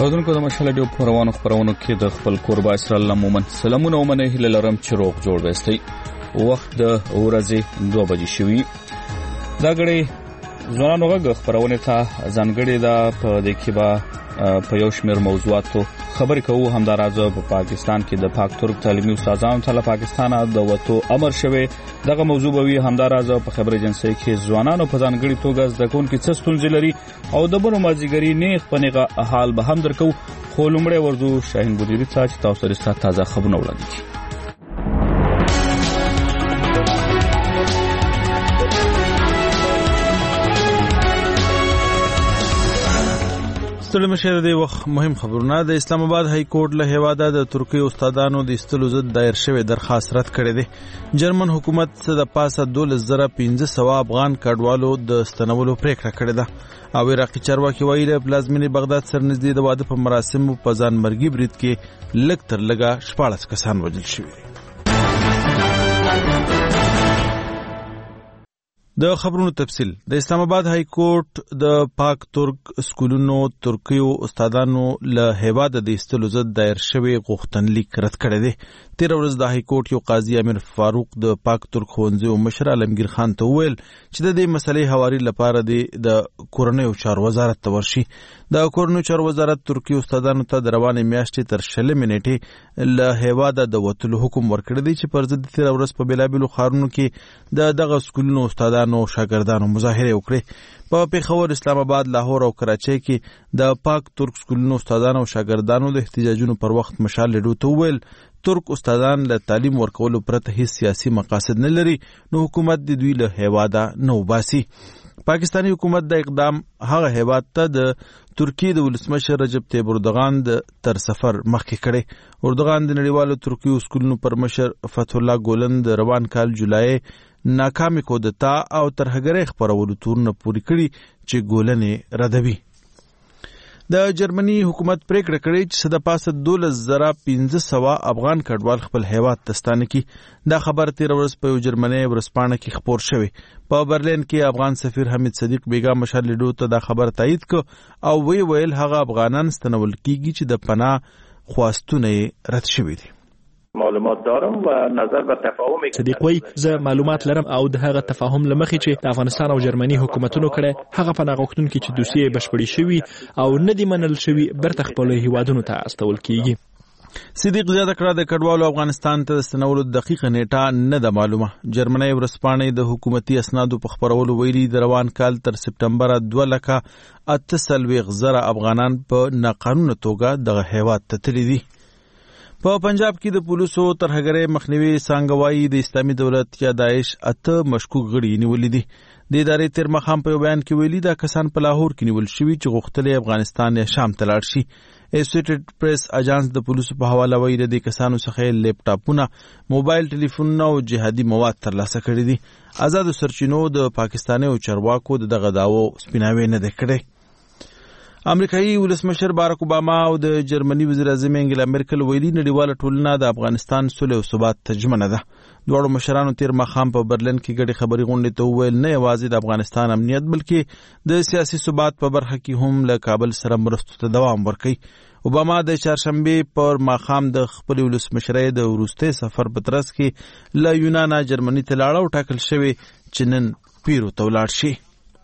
اودونکو د مشال ډیو پروانو خبرونو کې د خپل قربا اسرائیل مومن سلامونه ومنه هله لرم چې روغ جوړ وستي وخت د ورځې 2 بجې شوي دا غړي ځوانانو غږ خبرونه ته ځانګړي دا په دکې په یو شمېر موضوعاتو خبرې کوو همدارازه په پاکستان کې د پاک ترک تعلیمي استادانو ته له پاکستانه د وټو امر شوی دغه موضوع به وي همدارازه په خبري جنسي کې ځوانانو په ځانګړي توګه د کون کې څه ستونزې لري او د بنو مازیګری نه پنیغه حال به هم درکو خو لومړی ورځو شاهین بودیری ته چې تاسو سره تازه خبرونه وړاندې مشر دی وخت مهم خبرونه د اسلام آباد های کورټ له هواده د ترکی استادانو د استلو ضد دایر شوی درخواست رد کړی دی جرمن حکومت د پاسه 2500 افغان کډوالو د استنولو پریکړه کړې ده او عراقي چارواکي وایي د پلازمینی بغداد سره نږدې د واده په مراسمو په ځان مرګي برید کې لږ تر لږه 14 کسان وژل شوي د خبرونو تفصیل د اسلام آباد های کورټ د پاک ترک سکولونو ترکیو استادانو له هواده د استلو ضد دایر شوی غوښتنلیک رد کړی دی تیر ورځ د های کورټ یو قاضي امیر فاروق د پاک ترک ښوونځیو مشر عالمگیر خان ته وویل چې د دې مسلې حواري لپاره د کورنیو چارو وزارت ته ورشي د کورنیو چارو وزارت ترکی استادانو ته د روانې میاشتې تر 6 منېټې له هواده د وتلو حکم ورکړی دی چې پر ضد تیر ورځ په بیلابیلو ښارونو کې د دغه سکولونو استادانو شاګردانو مظاهره وکړي په پیښور اسلام آباد لاهور او کراچۍ کې د پاک ترک سکولونو استادانو او شاګردانو د احتجاجونو پر وخت مشال لډو ته وویل ترک استادان له تعلیم ورکولو پرته هیڅ سیاسي مقاصد نه لري نو حکومت د دوی له هواده نو باسي پاکستانی حکومت د اقدام هغه هیواد ته د ترکی د ولسمشر رجب طیب اردوغان د تر سفر مخکې کړي اردوغان د نړیوالو ترکیو سکولونو پر مشر فتح الله ګولن د روان کال جولای ناکامي کودتا او ترهګرۍ خبرولو تورونه پوری کړي چې ګولن ردوي د جرمني حکومت پریکړه کړې چې د پاسه 12500 افغان کډوال خپل هیواد ته ستانه کی دا خبر تیر ورځ په جرمني ورسپانه کې خبر شوی په برلین کې افغان سفیر حمید صدیق بیگا مشال لیدو ته دا خبر تایید ک او ویل هغه افغانان ستنول کیږي چې د پناه خواستونه رد شوی دي معلومات دارم و نظر و تفاهم صدیق وی زه معلومات لرم او د هغه تفاهم لمخې چې د افغانستان او جرمني حکومتونو کړه هغه پناه غوښتونکو چې دوسیه بشپړی شوی او ندی منل شوی برته خپل هیوادونو ته استول کیږي صدیق زیاته کړه د کډوالو افغانستان ته استنولو دقیقه نیټه نه ده معلومه جرمني ورسپانې د حکومتي اسنادو په خبرولو ویلي د روان کال تر سپټمبر 2,48,000 افغانان په ناقانونه توګه دغه هیواد ته تللي دي په پنجاب کې د پولیسو ترهګرۍ مخنیوي څنګه د اسلامي دولت یا داعش 8 مشکوک غړي نیولې دي د ادارې تیر مخام په بیان کې ویلي دا کسان په لاهور کې نیول شوي چې غوښتل افغانستان یا شام ته لاړ شي ایسوسییټډ پریس اجانس د پولیسو په حواله وایي د کسانو څخه لیپټاپونه موبایل ټلیفونونه او جهادي مواد ترلاسه کړي دي آزادو سرچینو د پاکستاني او چارواکو دغه داوو سپیناوي نه کړي امریکایي ولسمشر باراک اوباما او د جرمني وزیر اعظم انګلا مرکل ویلي نړیواله ټولنه د افغانستان صلح او ثبات ترجمه ده دواړو مشرانو تیر مخام په برلین کې ګډي خبري غونډې ته ویل نه یوازې د افغانستان امنیت بلکې د سیاسي ثبات په برخه کې هم له کابل سره مرستو ته دوام ورکړي اوباما د چهارشنبه پر مخام د خپل ولسمشرۍ د وروستي سفر په ترڅ کې له یونان جرمني ته لاړ او ټاکل شوی چې نن پیرو ته ولاړ شي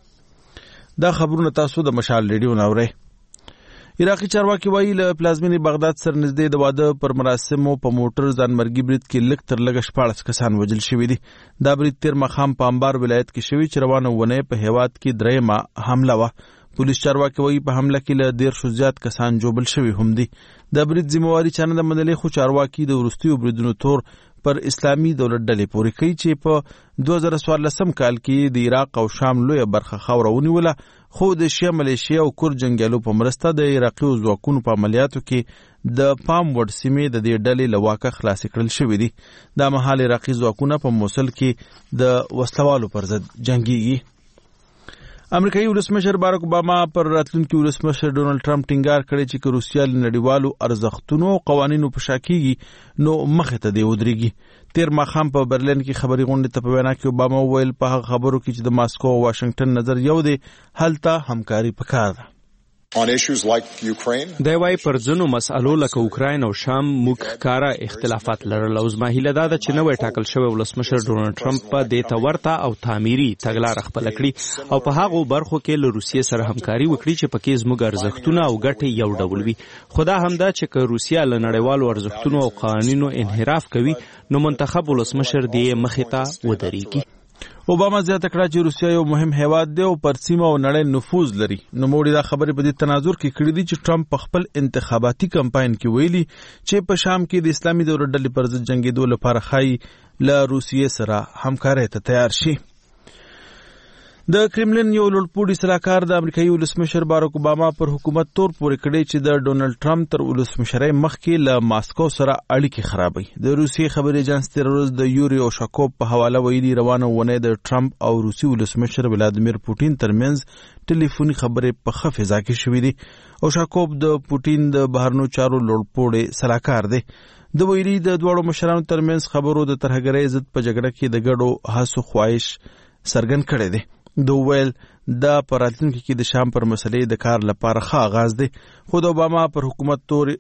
دا خبرونه تاسو د مشال ریډیو ناوړئ عراقي چارواکي وایي له پلازمینی بغداد سره نږدې د واده پر مراسمو په موټر ځانمرګي برید کې لږ تر لږه 14 کسان وژل شوي دي دا برید تیر مخام په انبار ولایت کې شوی چې روانه ونه په هیواد کې درېمه حمله وه پولیس چارواکي وایي په حمله کې له 150 زیات کسان جوبل شوي هم دي د برید ذمہواری چانه د منلې خو چارواکي د وروستیو بریدونو تور پر اسلامي دولت ډلې پورې کوي چې په 2014 کال کې د عراق او شام لویه برخه خاوره ونیوله خو د شیعه ملیشیا او کورد جنگیالو په مرسته د عراقي ځواکونو په عملیاتو کې د پام وړ سیمې د دې ډلې له واکه خلاص کړل شوې دي دا مهال عراقي ځواکونه په موصل کې د وسلوالو پر ضد جنگيږي امریکایي ولسمشر باراک اوباما پر راتلونکي ولسمشر ډونالد ټرمپ ټینګار کړی چې که روسیه له نړیوالو ارزښتونو او قوانینو په شا کېږي نو مخې ته دی ودرېږي تیر ماښام په برلین کې خبري غونډې ته په وینا کې اوباما وویل په هغه خبرو کې چې د ماسکو او واشنگټن نظر یو دی هلته همکاري پکار ده دی وايي پر ځینو مسألو لکه اوکراین او شام موږ کاره اختلافات لرل او زما هیله دا ده چې نوی ټاکل شوی ولسمشر ډونالډ ټرمپ په دې ته ورته او تعمیري تګلاره خپله کړي او په هغو برخو کې له روسیې سره همکاري وکړي چې پکې زموږ ارزښتونه او ګټې یو ډول وي. خو دا هم ده چې که روسیه له نړیوالو ارزښتونو او قوانینو انحراف کوي نو منتخب ولسمشر دې مخې ته ودرېږي. اوباما زیاته کړه چې روسیه یو مهم هیواد دی او پر سیمه او نړۍ نفوذ لري. نوموړي دا خبرې په دې تناظر کې کړې دي چې ټرمپ په خپل انتخاباتي کمپاین کې ویلي چې په شام کې د اسلامي دولت ډلې پر ضد جنګېدو لپاره ښایي له روسیې سره همکارۍ ته تیار شي. د کرملین یو لوړپوړي سلاکار د امریکایي ولسمشر باراک اوباما پر حکومت تور پورې کړی چې د ډونالډ ټرمپ تر ولسمشرۍ مخکې له ماسکو سره اړیکې خرابوي. د روسیې خبري اژانس تېره ورځ د یوري اوشاکوف په حواله ویلي روانه اونۍ د ټرمپ او روسي ولسمشر ولادیمیر پوټین ترمنځ ټلیفوني خبرې په ښه فضا کې شوې دي. اوشاکوف د پوټین د بهرنیو چارو لوړپوړی سلاکار دی. د ویلي د دواړو مشرانو ترمنځ خبرو د ترهګرۍ ضد په جګړه کې د ګډو هڅو خواهش څرګند کړی دی. د ویل دا په راتلونکي کې د شام پر مسلې د کار لپاره ښه آغاز دی. خو د اوباما په حکومت تور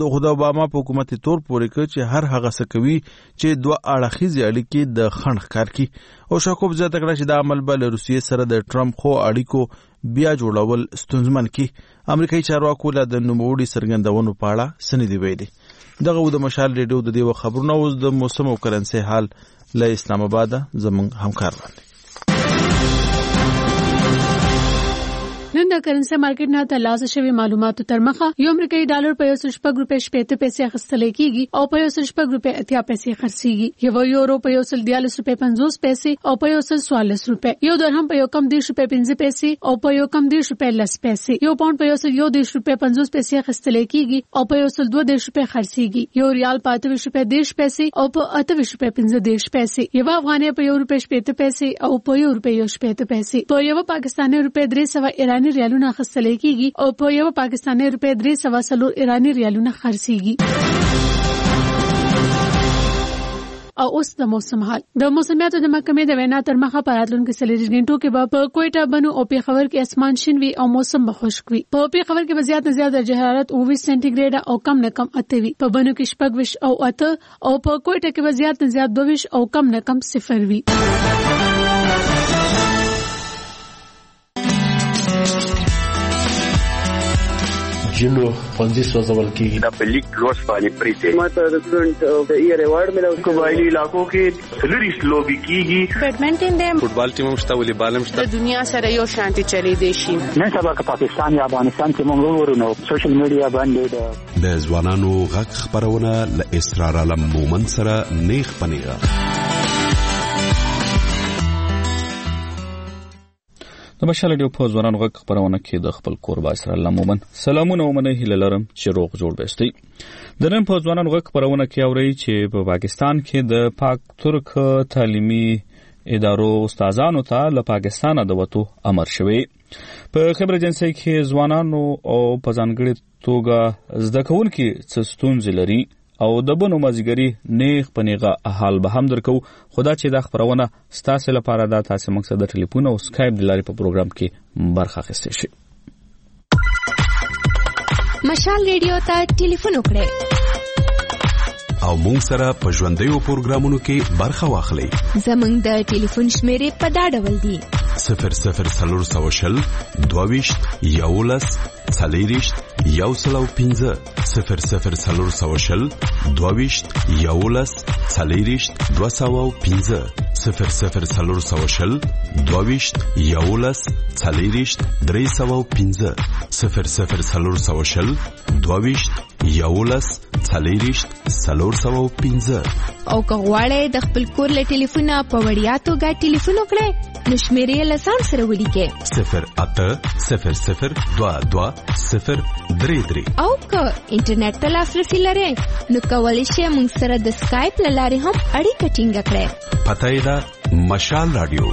پورې کړ چې هر هغه څه کوي چې دوه اړخیزې اړیکې د خنډ ښکار کړي. او شاکوب زیاته کړه چې دا عمل به له روسیې سره د ټرمپ خو اړیکو بیا جوړول ستونزمن کړي. امریکایي چارواکو له د نوموړي څرګندونو په اړه څه نه دي ویلي. دغه د مشال ریډیو د دې خبرونه اوس د موسم او کرنسي حال له اسلام آباد زموږ همکار وړاندې. نن د کرنسي مارکیټ نه ترلاسه شوی معلوماتو تر مخه یو امریکایي ډالر په 1.6 روپۍ 70 پیسې اخیستل کیږي او په 1.6 روپۍ 80 پیسې خرڅيږي. یو یورو په 1.42 روپۍ 50 پیسې او په 1.44 روپۍ. یو درهم په 1.10 روپۍ 15 پیسې او په 1.10 روپۍ 10 پیسې. یو پاوند په 1.10 روپۍ 50 پیسې اخیستل کیږي او په 1.12 روپۍ خرڅيږي. یو ریال په 28 روپۍ 10 پیسې او په 28 روپۍ 15 پیسې. یو افغانۍ په 1 روپۍ 70 پیسې او په 1 روپۍ 70 پیسې. په یو پاکستاني روپۍ 300 ایرانی ریالونه اخیستل کیږي او په یو پاکستاني روپۍ 300 ایرانی ریالونه خرڅيږي. او اوس د موسم حال. د موسمیاتو د محکمې د وینا تر مخه په راتلونکو 40 غنټو کې به په کوټه بنو او پیښور کې اسمان شین وي او موسم به خشک وي. په پیښور کې به زیات نه زیات درجه حرارت 20 سانتي ګریډ او کم نه کم 8 وي. په بنو کې 26 او 8 او په کوټه کې به زیات نه زیات 22 او کم نه کم 0 وي. جنو خوندي سوزول کیږي د پلیک روز باندې پریته ماته د سټوډنټ د ایئر ایوارډ ملو قبایلی علاقو کې سلریس لوبي کیږي. بیډمنټن د فوټبال ټیم مشته ولې بالم شته. د دنیا سره یو شانتي چلی دی شي. نن سبا که پاکستان یا افغانستان کې موږ ورونو سوشل میډیا باندې د ځوانانو غږ خبرونه ل اسرار علم مومن سره نیخ پنیغه. د مشال ډیو په ځوانانو غږ خبرونه کې د خپل قربا اسرائیل مومن سلامونه ومنه هیله لرم چې روغ جوړ بستي. د نن په ځوانانو غږ خبرونه کې اوري چې په پاکستان کې د پاک ترک تعلیمي ادارو استادانو ته له پاکستانه د وټو امر شوی. په خبر اجنسی کې ځوانانو او په ځانګړي توګه زده کوونکي څه ستونزې لري او د بنو مازیګری نیغ پنیغه حال به هم درکو. خدا چې دا خبرونه ستاسو لپاره دا تاسو مقصد د ټلیفون او اسکایپ د لارې په پروګرام کې برخه اخیستئ شئ. مشال ریډیو ته ټلیفون وکړئ او مونږ سره په ژوندیو پروګرامونو کې برخه واخلئ. زمونږ د ټلیفون شمیرې په دا ډول دي: 00 22 11 40 105 00 22 11 40 205 00 22 11 40 305 00 22 11 40 305. او که غواړئ د خپل کور له ټلیفونه په وړیا توګه ټلیفون وکړئ نو شمیرې له ځان سره ولیکئ 0800 22 033. او که انټرنیټ ته لاسرسي لرئ نو کولی شئ موږ سره د سکایپ له لارې هم اړیکه ټینګه کړئ. پته یې ده مشال رادیو.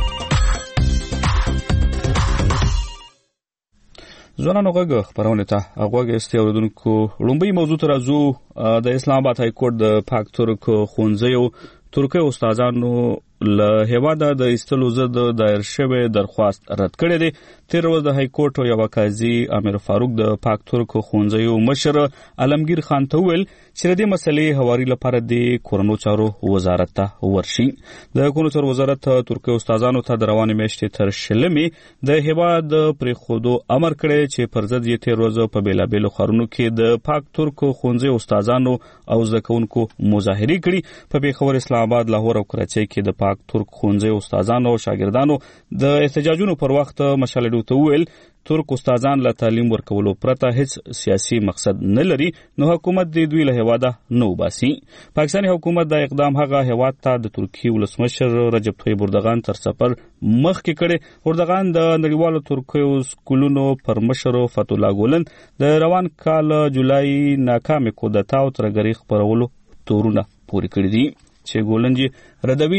ځوانانو غږ خبرونه ته غوږ استي اوریدونکو لومبي موضوع ته راځو. د اسلام آباد های کورټ د پاک ترک ښوونځیو ترکي استادانو له هیواده د ایستلو ضد دایر شوی درخواست رد کړی دی. تیر ورځ د های کورټ یو قاضي امیر فاروق د پاک ترک ښوونځیو مشر علمگیر خان ته وویل چې د مسلې هواري لپاره د کورنو چارو وزارت ته ورشي. د کورنو چارو وزارت ترکي استادانو ته د روانې میاشتې تر 20 د هیواد پرېښودو امر کړی چې پر ضد یې تیر ورځ په بیلابیلو ښارونو کې د پاک ترک ښوونځیو استادانو او زده کوونکو مظاهرې کړي. په پېښور، اسلام آباد، لاهور او کراچۍ کې د پاک ترک ښوونځیو استادانو او شاګردانو د احتجاجونو پر وخت مشال ته وویل ترک استادان له تعلیم ورکولو پرته هیڅ سیاسي مقصد نه لري، نو حکومت د دوی له هیواده نه وباسي. پاکستاني حکومت دا اقدام هغه هیواد ته د ترکیې ولسمشر رجب طیب اردوغان تر سفر مخکې کړي. اردوغان د نړیوالو ترکیو سکولونو پر مشر فتح الله ګولن د روان کال جولای ناکامه کودتا او ترګری خبرولو تورونه پوری کړی دي چې ګولنجی ردوی.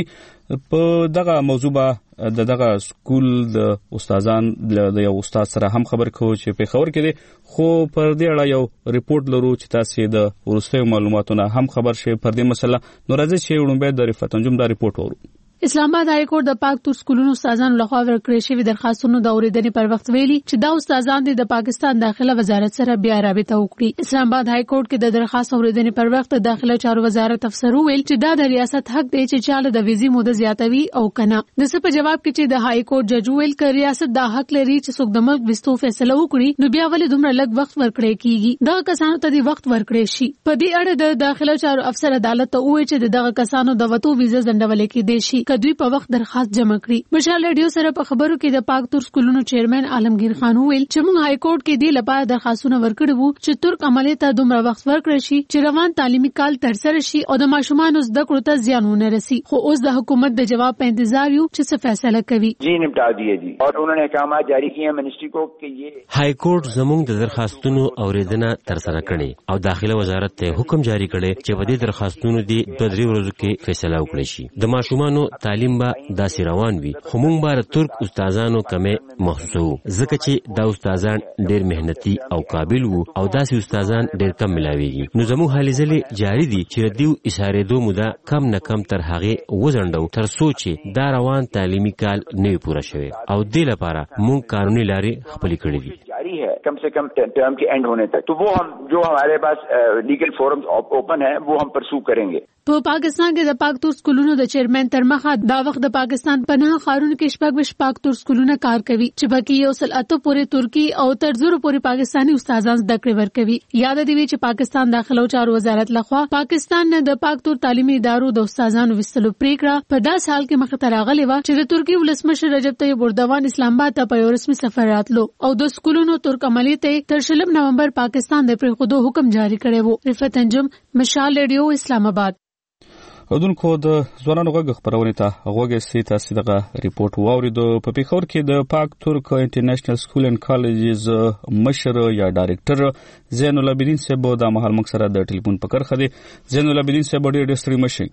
په دغه موضوع به دغه سکول د استادان د یو استاد سره هم خبر کوو چې په خبر کې دي، خو پر دې اړه یو ریپورت لرو چې تاسو د ورستیو معلوماتونه هم خبر شي پر دې مسله. نو راځي چې وړاندې د رفعت انجم دا ریپورت ورو. اسلام آباد های کورټ د پاک ترک سکولونو استادانو لخوا ورکړې شوی درخواستونو د اورېدنې پر وخت ویلي چې دا استادان د پاکستان داخله وزارت سره بیا رابطه وکړي. اسلام آباد های کورټ کې د درخواست اورېدنې پر وخت داخله چارو وزارت افسر ویل چې دا د ریاست حق دی چې چاله د ویزي موده زیاتوي او کنه. د څه په جواب کې چې د های کورټ جج ویل چې ریاست دا حق لري چې څوک د ملک وستو فیصله وکړي، نو بیا ولې دومره لږ وخت ورکړی کیږي؟ دا کسانو ته د وخت ورکړی شي. په دې اړه د داخله چارو افسر عدالت ته وایي چې دغه کسانو د وټو ویزه ځنډول کېدای شي کدوې په وخت درخواست جمع کړي. مشال ریډیو سره په خبرو کې د پاک ترک سکولونو چیرمن علمگیر خان ویل چې موږ های کورټ کې دی لپاره درخواستونه ورکړو چې ترک عملیات ته دومره وخت ورکړي شي چې روان تعلیمي کال تر سره شي او د ماشومان زده کړو ته زیان ونه رسي. خو اوس د حکومت د جواب په انتظار یو چې څه فیصله کوي. جی نمٹا دیے جی اور انہوں نے احکامات جاری کیے ہیں منسٹری کو کہ یہ های کورټ زموږ د درخواستونو اوریدنه تر سره کړي او داخله وزارت ته حکم جاری کړي چې په دې درخواستونو دی 2-3 ورځې کې فیصله وکړي شي. د ماشومانو تعلیم به داسې روان وي، خو موږ بار ترک استادانو کمه محسوسو ځکه چې دا استادان ډېر مهنتي او قابل وو او داسې استادان ډېر کم ملاويږي. نو زموږ هلې ځلې جاری دي چې دیو اشارېدو موده کم نه کم تر هغه وزندو تر سوچ دا روان تعلیمي کال نه پوره شوی او دې لپاره موږ قانوني لارې خپل کړې دي. جاری ہے کم سے کم ٹرم کے اینڈ ہونے تک. تو وہ ہم جو ہمارے پاس لیگل فورمز اوپن ہے وہ ہم پرسو کریں گے. په پاکستان کې د پاک ترک سکولونو د چیرمن تر مخه دا وخت د پاکستان په نه خارونو کې شپږ پاک ترک سکولونه کار کوي چې پکې یو سل اته پورې ترکی او تر زرو پورې پاکستانی استادان زده کړې ورکوي. یاد دی چې پاکستان داخله چارو وزارت لخوا پاکستان نه د پاک ترک تعلیمي ادارو د استادانو وستلو پریکړه په 10 سال کې مخ ته راغلې و چې د ترکی ولسمشر رجب طیب اردوغان اسلام آباد ته په یو رسمي سفر راتلو او د سکولونو ترک عملیات تر 20 نومبر پاکستان د پریښودو حکم جاری کړی وو. رفعت انجم، مشال ریډیو، اسلام آباد. اودونکو د ځوانانو غږ خبرونه ته غوږی تاسو دغه ریپورت واوریدو. په پېښور کې د پاک ترک انټرنیشنل سکول اینڈ کالجز مشر یا ډایرکټر زین العابدین صاحب د مهال موږ سره د ټلیفون په کرخه دي. زین العابدین صاحب ډېر ستړي مشي.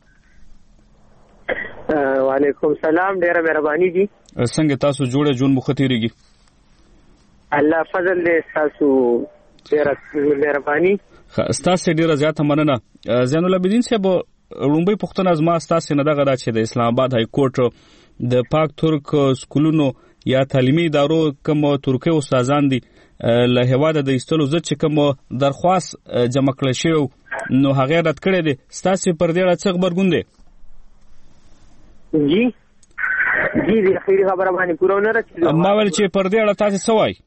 وعلیکم سلام، ډېر مهرباني دي. څنګه تاسو جوړه جون مختیریږي؟ الله فضل دې تاسو ډېر مهرباني. تاسو ډېر زیاته مننه. زین العابدین صاحب لومبي پښتنه زما تاسو نه دغه چې د اسلام آباد های کورټ د پاک ترک سکولونو یا تعلیمي ادارو کوم ترکي استادان دي له هواده د ایستلو ځکه چې کوم درخواست جمع کړل شو نو هغه رد کړی دي. تاسو پر دې اړه څه خبرګون دي؟ جی د اخیری خبره باندې پوره نه راځي. ما ول چې پر دې اړه تاسو څه وایي؟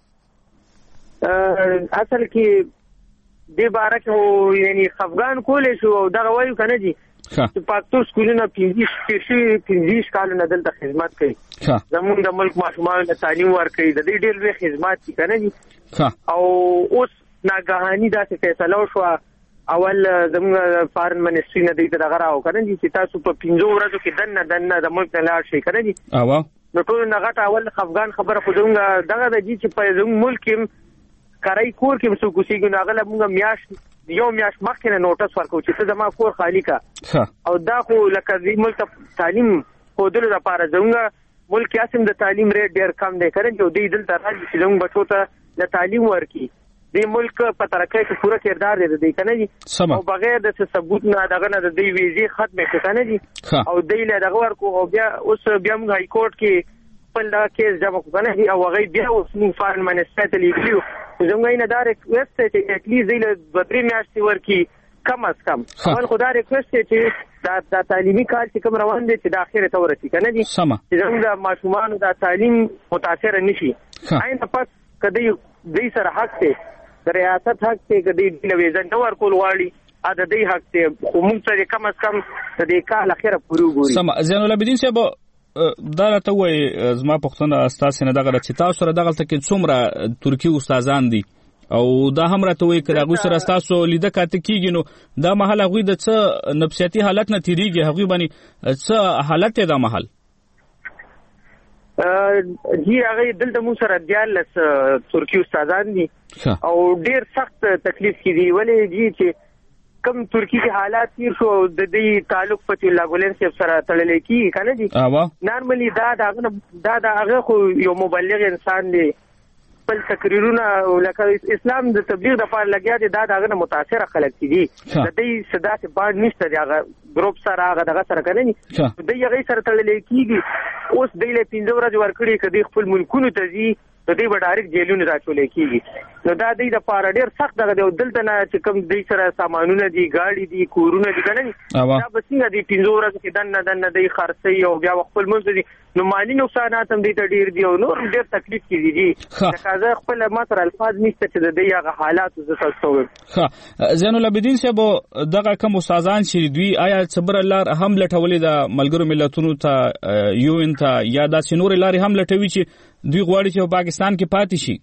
اصل کې د بارے کې یعنی افغان کولې شو دغه وایو کنه جی چې پاکستان سکولونه 15 کالونه دلته خدمت کوي. زموږ د ملک ماشومان ته تعلیم ورکوي، د دې ډېر لوی خدمات دي کنه جی. او اوس ناګهاني داسې فیصله وشوه اول زموږ فارن منسټري نه دی دغه راو کنه جی چې تاسو په 15 ورځو کې دنه د ملک نه لاړ شئ کنه جی. نو ټول نه غټ اول افغان خبره خو دغه د جی چې په زموږ ملک کارای کور کې څو کوسیګو ناغله موږ یو میاش مخکې نوټس ورکو چې ته زما کور خالی کا او دا خو لکه دې ملک تعلیم خودلو لپاره زموږ ملک یاسم د تعلیم ریټ ډیر کم دی کړي چې دوی دلته راځي چې موږ بچو ته د تعلیم ورکي د ملک په ترقۍ کې پوره کردار دی د کنه جی او بغیر د ثبوت نه دغه نه د ویزې ختمه کنه جی او د له دغه ورکو او بیا اوس بیا موږ هاي کورټ کې خپل دا کیس جمع کنه جی او هغه بیا اوس موږ فارن منسټر ته لیکلو زموږ نه دا ریکوست چې اټلیست د 2-3 میاشتې ورکی کم از کم اول خدای ریکوست چې دا تعلیمي کار چې کوم روان دي چې د اخره ته ورسي کنه جی چې زموږ ماشومان د تعلیم متاثر نشي عین پس کدی دې سره حق ته د ریاست حق ته کدی د ویزن نور کول واړي ا د دې حق ته کوم څه کم از کم د دې کال اخره پوره ګوري سم زین العابدین صاحب دا راته وای زما پښتون استاد نه دغه چې تاسو سره دغه ته کې څومره ترکی استادان دي او دا هم راته وای کړه غو سره تاسو لیده کاته کیږي نو دا محل غوي د څه نفسیاتي حالت نه تیریږي هغه باندې څه حالت دا محل جی هغه دلته مو سره دیالس ترکی استادان دي او ډیر سخت تکلیف کې دي ولې جی چې کم ترکی کې حالات تیر شو د دې تعلق فتح الله ګولن صاحب سره تړلې کی کنه جی نارملی دا هغه خو یو مبلغ انسان دی خپل تقریرونه لکه اسلام د تبلیغ د پاره لګیا دي دا هغه متاثر خلک دي د دې صدا ته باندې نشته هغه ګروپ سره هغه دغه سره کنه ني د هغه سره تړلې کیږي اوس د له 15 ورځې ورکړي کدي خپل ملکونو ته ځي د دې وډارک جیلونو راچولې کیږي نو دا د لپاره ډیر سخت دغه دلته نه چې کوم د سره سامانونه دي گاډي دي کورونه دي کنه دا بسنګ دي 15 ورځې کې دنه د خرڅي او بیا خپل منځ دي نو مالی نقصانات هم دي ته ډیر دي او نور ډیر تکلیف کیږي دي ځکه خپل ماتر الفاظ نشته چې د دې هغه حالات زه تاسو ها زین العابدین صاحب دغه کوم استادان چې دوی آیا صبر الله هم لټولې د ملګرو ملتونو ته یو ان ته یا د سينور لاري هم لټوي چې دوی غواړي چې پاکستان کې پاتې شي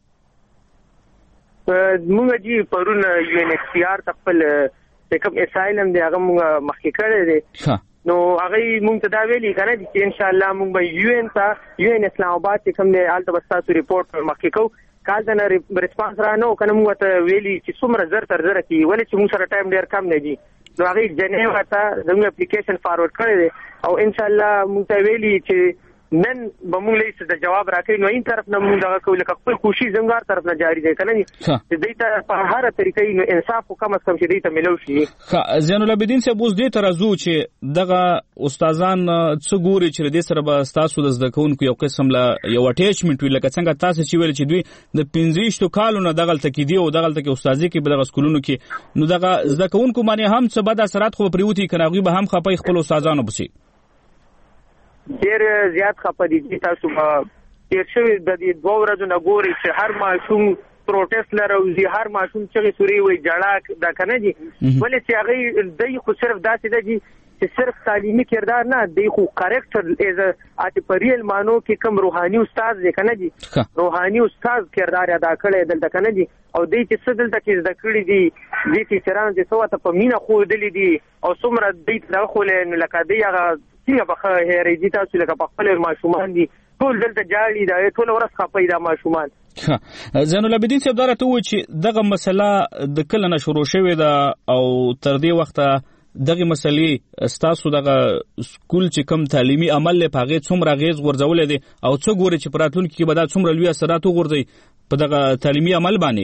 موږ جی پرون یو ان ایچ سی آر خپل کوم اسایلم دی هغه موږ مخکې کړی دی نو هغه موږ ته دا ویلي کنه چې ان شاء الله موږ به یو ان اسلام آباد کې کوم دی الته بستاسو ریپورت مخکې کو کال دا ریسپانس را نو کنه موږ ته ویلي چې څومره زر تر زر کې ولې چې موږ سره ټایم ډیر کم نه دی نو هغه جنیوا ته زموږ اپلیکیشن فارورډ کړی دی او ان شاء الله موږ ته ویلي چې نن به موږ لیست د جواب راکړي نو این طرف نه موږ دغه کوله خپل خوشي زنګار طرف نه جاری دی کنه چې دې ته په هر طریقې نو انصاف او کم از کم چې دې ته ملو شي زین العابدین صاحب اوس دې ترازو چې دغه استادان څو ګوري چې دې سره به تاسو د زده کوونکو یو قسم لا یو اټیچمنت وی لکه څنګه تاسو چې ویل چې دوی د 15 کالو نه دغه تکې دی او دغه تکې استادي کې په دغه سکولونو کې نو دغه زده کوونکو باندې هم څه بد اثرات خو پریوتی کنه به هم خپای خپل استادانو بسي ډیر زیات خپدي دي تاسو ډیر شوی د دې 2 ورځې نه ګوري چې هر ماشوم پروټیست لروي هر ماشوم چې سوري وي جړه دا کنه دي ولې چې هغه دای خو صرف داسې دی چې صرف تعلیمي کردار نه دی خو کریکټر از ا پریل مانو کې کم روحاني استاد دی کنه دي روحاني استاد کردار ادا کړی دلته کنه دي او دې چې څه دلته کې زده کړی دي دې چې سران چې سوته په مینا خو دلی دي او څومره دې دغه لکه دی هغه څنګه به هېرې دي تاسو لکه په خپل ماشومان دي ټول دلته جاړي دا ټول ورځ خپای دا ماشومان زین العابدین صاحب دارته و چې دغه مسله د کله نه شروع شوې ده او تر دې وخته دغه مسلې تاسو دغه سکول چې کم تعلیمي عمل له پاغه څومره غیز غورځول دي او څو ګوري چې پراتون کې به دا څومره لوی اثرات وګورځي په دغه تعلیمي عمل باندې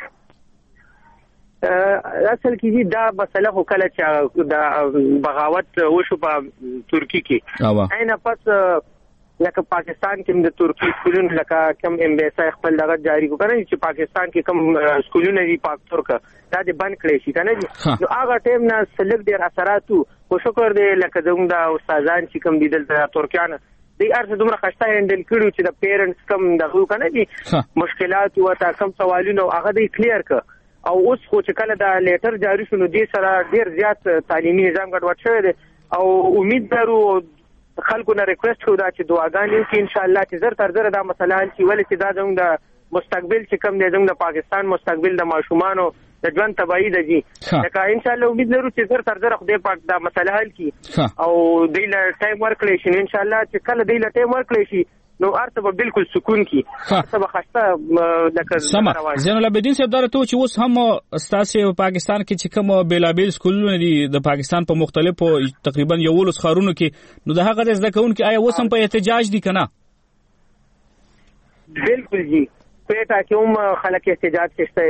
اصل کې دا مسله خو کله چې دا بغاوت وشو په ترکی کې عین پس لکه پاکستان کې د ترکی سکولونو لکه کم امبیسا خپل دغه جاری کړی چې پاکستان کې کم سکولونه دی پاک ترک دا د بند کړی شي کنه نو هغه ټیم نه سلګ ډیر اثراتو خو شکر دی لکه زموږ د استادان چې کم دي د ترکیان دی ارزه دومره خسته هندل کړو چې د پیرنټس کم دغه کنه دي مشکلات او تا کم سوالونه هغه دی کلیر ک او اوس خو چې کله دا لیټر جاری شونه دي سره ډیر زیات تعلیمي نظام ګډوډ شوی دی او امید لرو خلکو نه ریکوست کوو دا چې دعاګانې وکړي ان شاء الله چې زر تر زر دا مسله حل شي ولې چې دا زموږ د مستقبل چې کم دی زموږ د پاکستان مستقبل د ماشومانو د ژوند تباہي ده جی لکه ان شاء الله امید لرو چې زر تر زر خدای پاک دا مسله حل کړي او دوی له ټایم ورکړي شي ان شاء الله چې کله دوی له ټایم ورکړي شي نو ارته به بالکل سکون کی ارته به خسته لکه زین العابدین صاحب درته چې اوس هم استاسي په پاکستان کې چې کوم بیلابیل سکولونه دي د پاکستان په مختلفو تقریبا یولس خارونو کې نو د هغه زده کوونکو آیا اوس هم په احتجاج دي کنه بالکل جی پیټه کې هم خلک احتجاج کوي جی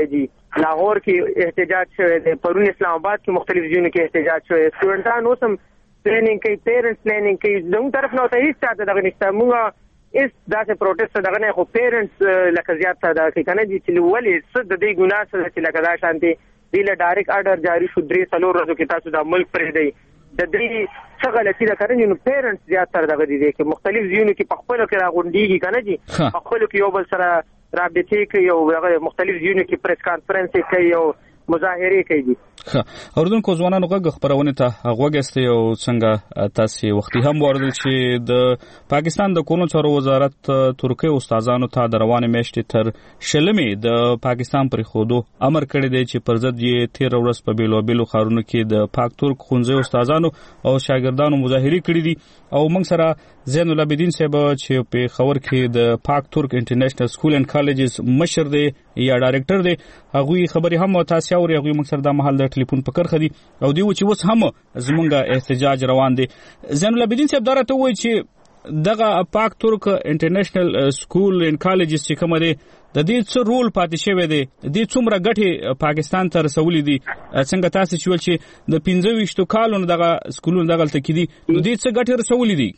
لاهور کې احتجاج شوی دی، پرون اسلام آباد کې مختلف ځایونو کې احتجاج شوی. سټوډنټان اوس هم پلانینګ کوي، پیرنټس پلانینګ کوي. زموږ طرف نه ته هیڅ چاته دغه نشته. موږ هیڅ داسې پروټیسټ دغه نه، خو پیرنټس لکه زیات څه دغه کوي که نه دي چې ولې څه د دې ګناه څه ده چې لکه دا شانتې دوی له ډایرکټ آرډر جاري شو 3-4 ورځو کې تاسو دا ملک پرېږدئ. د دې څه غلطي ده که نه دي، نو پیرنټس زیات تر دغه دي چې مختلف ځایونو کې په خپلو کې راغونډېږي که نه دي، په خپلو کې یو بل سره رابطې کوي او مختلف ځایونو کې پریس کانفرنس کوي او مظاهرې کوي. اوردونکو ځوانانو غږ خبرونه ته غوږستئ او څنګه تاسو وختي هم واردل چې د پاکستان د کورونو چارو وزارت ترکیه استادانو ته د روانې میاشتې تر 20 د پاکستان پر خودو امر کړی دی چې پر ضد یې 13 ورځ په بیلو خارونو کې د پاک ترک خونځي استادانو او شاګردانو مظاهرې کړې دي. او موږ سره زین العابدین صاحب چې په خبر کې د پاک ترک انټرنیشنل سکول اینڈ کالجز مشر دی یا ډایرکټر دی، هغه خبري هم تاسو اوري. هغه موږ سره د محل د ټلیفون په کرخه دي او دی چې اوس هم زمونږه احتجاج روان دي. زین العابدین صاحب دا راته وایي چې دغه پاک ترک انټرنیشنل سکول اینڈ کالجز چې کوم دی د دې څه رول پاتې شوی دی، د دې څومره ګټې پاکستان ته رسولې دي؟ څنګه تاسو چې د 25 کالونو دغه سکولونو دغه تل کې دي، د دې څه ګټې رسولې دي؟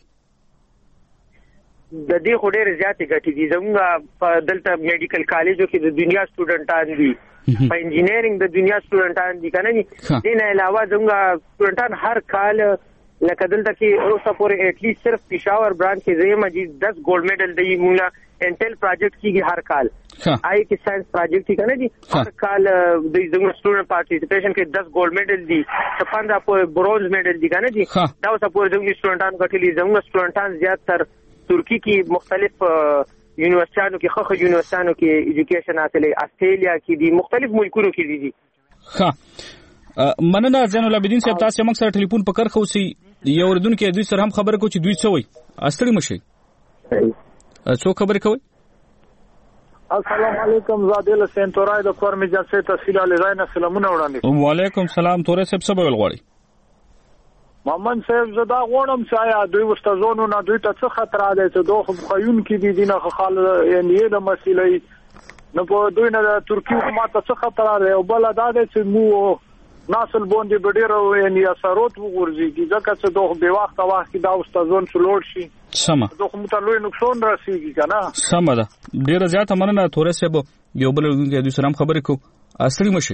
د دې خو ډېرې زیاتې ګټې دي. زموږ په دلته میډیکل کالجو کې د دنیا سټوډنټان دي، په انجینیرینګ د دنیا سټوډنټان دي که نه دي. دې نه علاوه زموږ سټوډنټان هر کال لکه دلته کې اوسه پورې ایټلیسټ صرف پېښور برانچ کې زه یم 10 ګولډ میډل دی. موږ انټل پروجیکټ کیږي هر کال، آی کې ساينس پروجیکټ کې نه دي، هر کال د زموږ سټوډنټ پارټیسپیشن کې 10 ګولډ میډل دي، 15 پورې برونز میډل دي که نه دي. دا اوسه پورې زموږ سټوډنټان غټلي. زموږ سټوډنټان زیات تر ترکی کې مختلف یونیورسيټانو کې خخ یونیورسيټانو کې ایجوکیشن حاصلې، استرالیا کې دي، مختلف ملکونو کې دي. مننه زین العابدین صاحب، تاسو موږ سره ټلیفون په کرخه اوسئ. یو اردوونکو دوی سره هم خبره کو چې دوی څه وایي. استړي مشي څو خبرې کوي. السلام علیکم، زادل سنتورای د کور مجلسه تحصیل علیزاینه سلامونه وړاندې. وعلیکم سلام. تورې صاحب څه ویل غواړي؟ محمد صاحب زدا غوړم چې آیا دوی واستازونو نه دوی ته څه خطر راځي چې دوه خیون کې دي نه خال یعنی د مسلې نو په دوی نه ترکی حکومت ته څه خطر راځي او بل دا چې مو نسل باندې بډیرو یعنی اثرات وګورځي ځکه چې دوه به وخت دا استادون څلور شي سم دوه متلوي نقصان راسيږي کنه. سم ده، ډیره زیاته مننه. تورې صاحب یو بل کې دوی سره خبرې کو. اصلي مشي.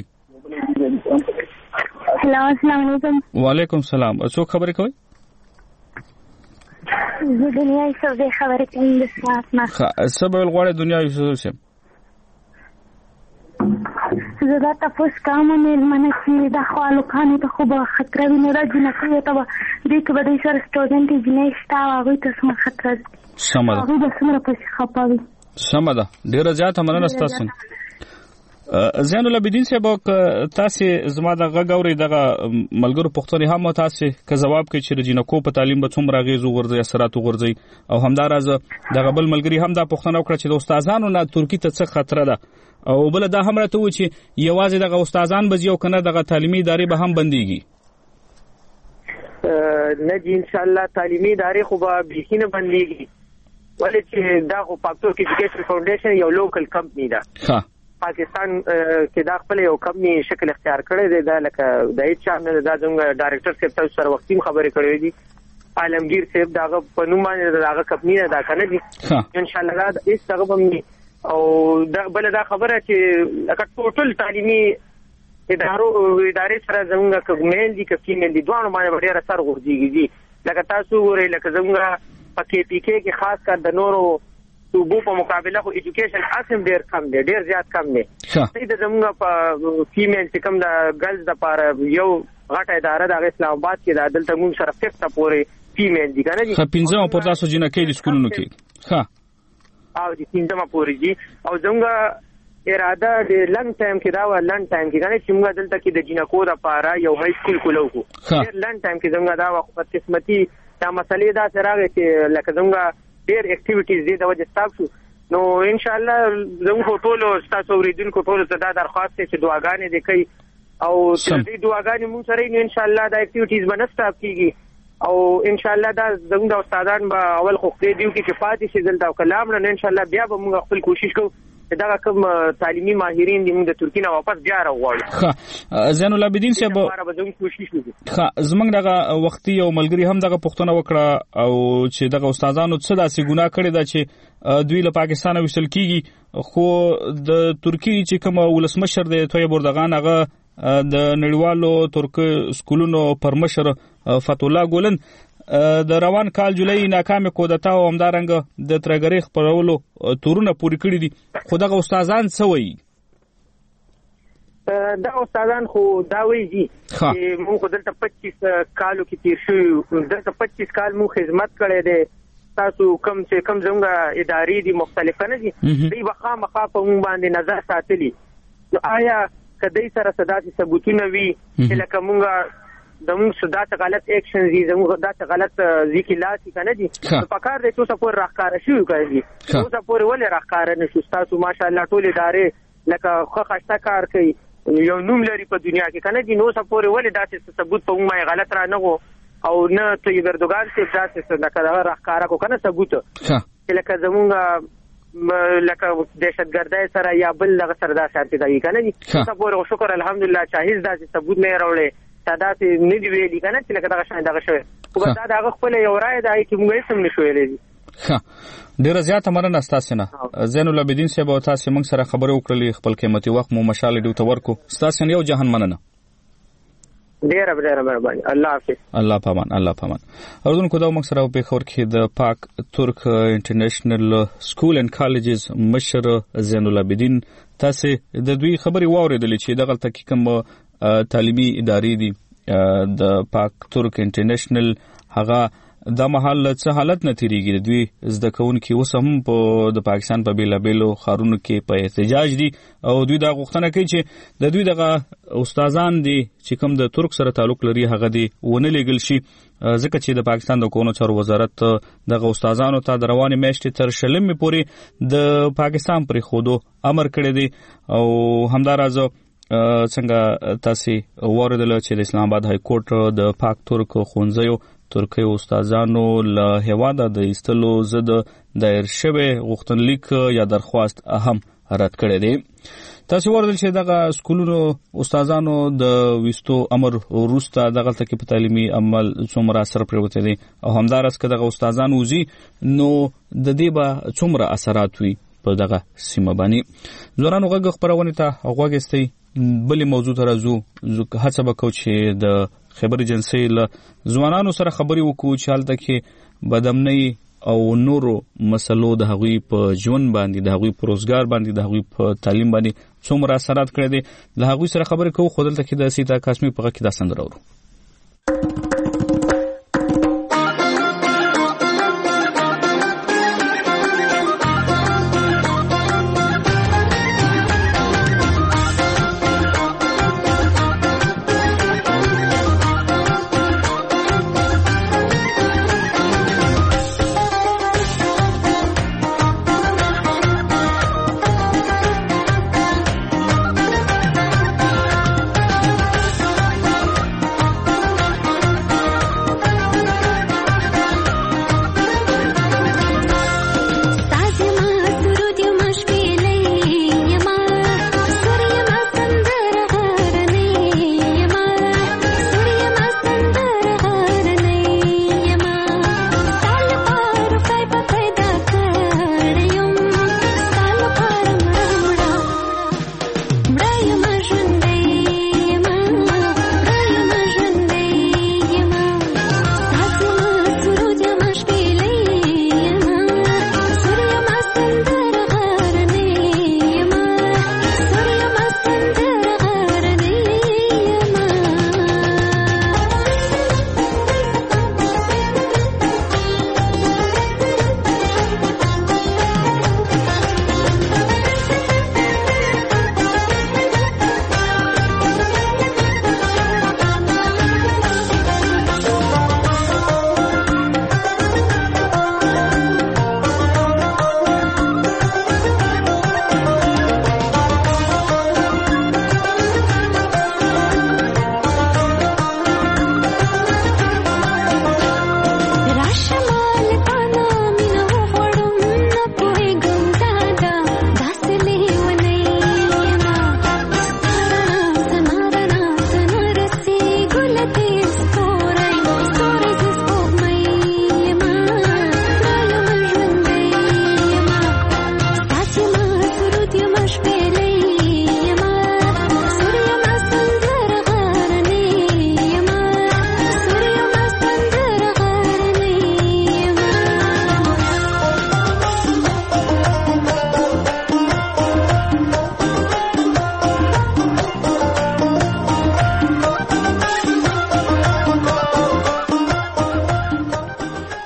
السلام علیکم. وعلیکم السلام. څو خبرې کوي؟ زه دنیا یې خبرې کوم د ساعت نه. سبا الغواړي دنیا یې څه زه دا تاسو کوم نه منه چې د خپل کانو ته خو به خطر ویني راځي نه کوي ته دې کې به د سر سټوډنټ جنې شتا هغه ته سم خطر. سم ده، هغه به سمره پسې خپاوي. سم ده، ډیره زیاته مننه تاسو. زین العابدین صاحب تاسو زما د غاوري دغه ملګرو پښتني هم تاسو که جواب کوي چې جنکو په تعلیم به څومره غیزو ورځي اثرات ورځي او همدارز دغه بل ملګری هم دا پښتنه وکړه چې د استادانو نه ترکی ته څه خطر ده او بل دا هم راته و چې یوازې دغه استادان به یو کنه دغه تعلیمي ادارې به هم بنديږي. نه جی ان شاء الله تعلیمي ادارې خو به بهینه بنديږي ولې چې دا خو پاکستان ایجوکیشن فاونډیشن یو لوکل کمپنی ده. پاکستان کې دا خپل یو کمپنی شکل اختیار کړی دی. دا لکه د هیڅ چا نه دا څنګه ډایرکټر صاحب تاسو سره وختي خبرې کړې دي. عالمگیر صاحب داغه په نوم باندې داغه کمپنی دا کنه دي. ان شاء الله دا هیڅ څه به او دا بل دا خبره چې لکه ټوټل تعلیمي ادارې سره زموږ کومېل دي که فیمیل دي دوه باندې ډېر اثر ورځيږي. لکه تاسو ګورئ لکه زموږ په کې پی کې خاص کر د نورو صوبو په مقابله خو ایجوکیشن اسیم ډېر کم دی، ډېر زیات کم دی. د زموږ په فیمیل چې کوم د ګرلز د پاره یو غټه اداره د اسلام آباد کې د دلته موږ سره 5 پورې فیمیل دي کنه دي. 15 پر تاسو جنکې د سکولونو کې او د 15 پورې دي او زموږ اراده د لنګ ټایم کې دا و لنګ ټایم کې کنه چې موږ دلته کې د جنکو د پاره یو هاي سکول کولو کو. ډېر لنګ ټایم کې زموږ دا وخت قسمتي دا مسلې دا سره چې لکه زموږ ډېر اکټیویټیز دي د وجه ستاسو نو ان شاء الله زموږ ټول تاسو اوریدونکو ټول ته دا درخواست چې دعاګانې دې کوي او چې دې دعاګانې مونږ سره ان شاء الله دا اکټیویټیز بنسټاپ کیږي او ان شاء الله دا زموږ استادان به اول خو دې دیو کې چې پاتې شي دلته کلام نه ان شاء الله بیا به موږ خپل کوشش کوو دا کوم تعلیمي ماهرین دي موږ د ترکیه نه واپس بیا راوړو. زین العابدین صاحب زمونږ دغه وختي یو ملګری هم دغه پوښتنه وکړه او چې دغه استادانو څه داسې ګناه کړی دا چې دوی له پاکستان وشل کیږي، خو د ترکیه چې کوم ولسمشر دی طیب اردوغان هغه د نړیوالو ترک سکولونو پرمشر فتح الله ګولن د روان کال جولای ناکامه کودتا او همدارنګ د ترګری خبرولو تورونه پوری کړی دي، خو دغه استادان څه وایي؟ دا استادان خو دا وایي چې موږ دلته 25 کالو کې تیر شو، دلته 25 کال موږ خدمت کړی دی، تاسو کم زموږ ادارې دي مختلفه نه دي، دوی بخامخا په موږ باندې نظر ساتلی. نو آیا کدی سره صداسي ثبوتونه وي چې لکه موږ د موږ صدات غلط اکشن دي، زموږ غلط ذکی لاسي کنه دي، په کار دې تاسو پور راخاره شو کوي، تاسو پور ولې راخاره نشو؟ تاسو ماشاءالله ټول ادارې لکه خو خاصه کار کوي، یو نوم لري په دنیا کې کنه دي، نو تاسو پور ولې داسې ثبوت په موږ غلط را نه وو او نه طیب اردوغان چې داسې لکه راخاره کو کنه ثبوت چې لکه زموږ لکه دهشتګردۍ سره یا بل لغه سره دا شانتي دی کنه دي. تاسو پور شکر الحمدلله شاهد داسې ثبوت نه راوړې سادات نه دی ویلي کنه چې لکه دغه شان دغه شوی، خو دا دغه خپل یو رائے دی چې موږ یې سم نشو ویلې. ډیره زیاته مننه تاسو نه زین العابدین صاحب او تاسو موږ سره خبرې وکړلې، خپل قیمتي وخت مو مشاله ډیو ته ورکو. تاسو یو جهان مننه. ډیره مهرباني. الله حافظ. الله پامان. اردن کو دا موږ سره په خبر کې د پاک ترک انټرنیشنل سکول اینڈ کالجز مشر زین العابدین تاسو د دوی خبرې واوریدلې چې دغه تکي کوم تعلیمي ادارې دي د پاک ترک انټرنیشنل، هغه د محل څه حالت نه تیریږي، دوی زده کوونکي اوس هم په د پاکستان په بیلابیلو ښارونو کې په احتجاج دي او دوی دا غوښتنه کوي چې د دوی دغه استادان دي چې کوم د ترک سره تعلق لري هغه دي ونه لېږل شي، ځکه چې د پاکستان د کونو چارو وزارت دغه استادانو ته د روانې میاشتې تر 20 پورې د پاکستان پرې خودو امر کړی دی. او همداراز څنګه تاسو اوریدل چې د اسلام آباد های کورټ د پاک ترک خونځیو ترکی استادانو له هواده د ایستلو ضد دایر شوی غوښتنلیک یا درخواست هم رد کړی دی. تاسو ورته چې دغه سکولونو استادانو د وستو امر وروسته دغه تکي په تعلیمي عمل څومره اثر پروته دي او همدارس که دغه استادان وزي نو د دې به څومره اثرات وي په دغه سیمه باندې. زورانو غږ خبرونه ته غوږستي بلې موضوع ته راځو. هڅه وکړو چې د خبر ایجنسی له ځوانانو سره خبرې وکړو چې حالت کې بدامنۍ او نورو مسلو د هغوی په ژوند باندې، د هغوی په روزګار باندې، د هغوی په تعلیم باندې څومره اثرات کړی دي. له هغوی سره خبرې کوو. خو دلته کې د سیتا قاسمي په غږ کې دا سندره اورو.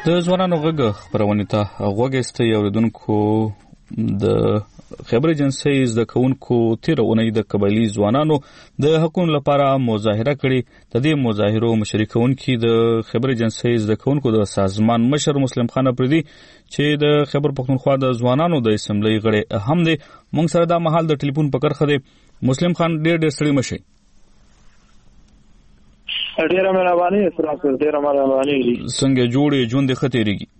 د ځوانانو غږ خبرونه ته غوږیستي اوریدونکو د خبر ایجنسی زده کوونکو تیر اونۍ د قبایلی ځوانانو د حقوقو لپاره مظاهره کړې. د دې مظاهرو مشرکونکو د خبر ایجنسی زده کوونکو د سازمان مشر مسلم خان افریدي چې د خبر پښتونخوا د ځوانانو د اسمبلی غړي هم دي مونږ سره د محل د ټلیفون په کرخه دي. مسلم خان ډېر ستړي مشي. ډېر مهرباني اسراف ډېر مهرباني. څنګه جوړې ژوند ختیریږي؟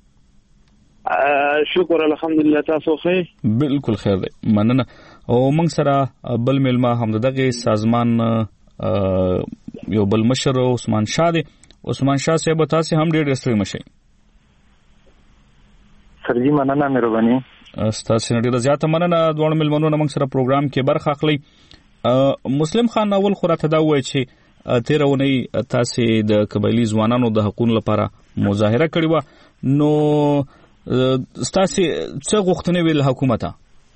شکر الحمدلله. تاسو ښه؟ بالکل خیر دی مننه. او موږ سره بل ملما هم دغه سازمان یو بل مشر عثمان شاه دی. عثمان شاه صاحب تاسو هم ډېر ستړي مشي. سرجی مننه مهرباني. تاسو ډېر زیاته مننه. دوه ملمنو موږ سره پروګرام کې برخه اخلي. مسلم خان اول خو راته دا وایي چې تیر اونۍ تاسو د قبایلی ځوانانو د حقوقو لپاره مظاهره کړې و، نو ستاسو څه غوښتنې ویل حکومت؟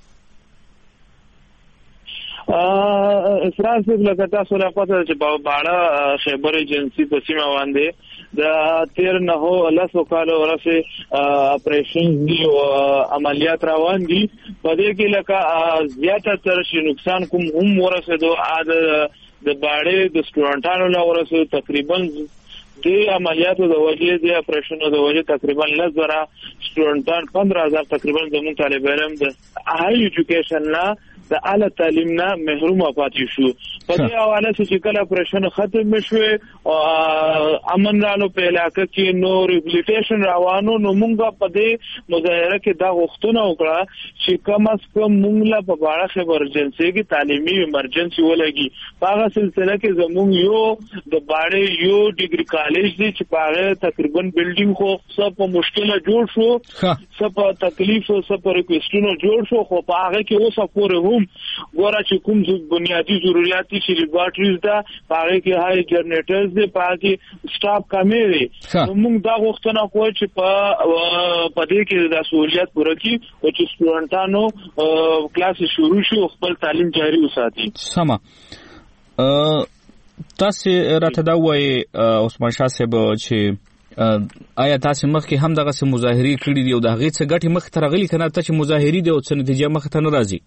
اسراف لکه تاسو را پته چې باړه خبر ایجنسی په سیمه باندې د تیر نه هو لاسو کالو ورسه اپریشن دی او عملیات روان دي. په دې کې لکه زیاته تر شي نقصان کوم هم ورسه د باړې د سټوډنټانو لا ورسه تقریبا د عملیاتو د وجې د اپریشنونو د وجې تقریبا 10,000 سټوډنټان 15,000 تقریبا زموږ طالب علم د هاي ایجوکیشن نه د اعلی تعلیم نه محروم پاتې شو. په دې حواله چې کله اپریشن ختم شوه او امن رالو په علاقې کې نو ریبلیټیشن روانو، نو موږ په دې مظاهره کې دا غوښتنه وکړه چې کم از کم موږ لا په اړه خبر ایجنسی کې تعلیمي ایمرجنسي ولګي. په هغه سلسله کې زموږ یو د باړې یو ډیګري کالج دی چې په هغه تقریبا بلډینګ خو څه په مشکله جوړ شو، څه په تکلیف او څه په ریکوېسټونو جوړ شو، خو په هغه کې اوسه پورې ګوره چې کوم بنیادی ضرورت دي چې لیبارټریز ده، پاره کې هاي جنریټرز دي، پاره کې سټاف کمی دي. موږ دا غوښتنه کوو چې په دې کې د سہولیت پوره کړي او چې سټوډنټانو کلاس شروع شي او خپل تعلیم جاری وساتي. سمه. تاسو راته دا وایي عثمان شاه صاحب چې آیا تاسو مخکې هم دغه مظاهرې کړې دي او د هغې څه ګټې مخ ته راغلي کنه ته چې مظاهرې دي او څه نتیجه مخ ته نه راځي؟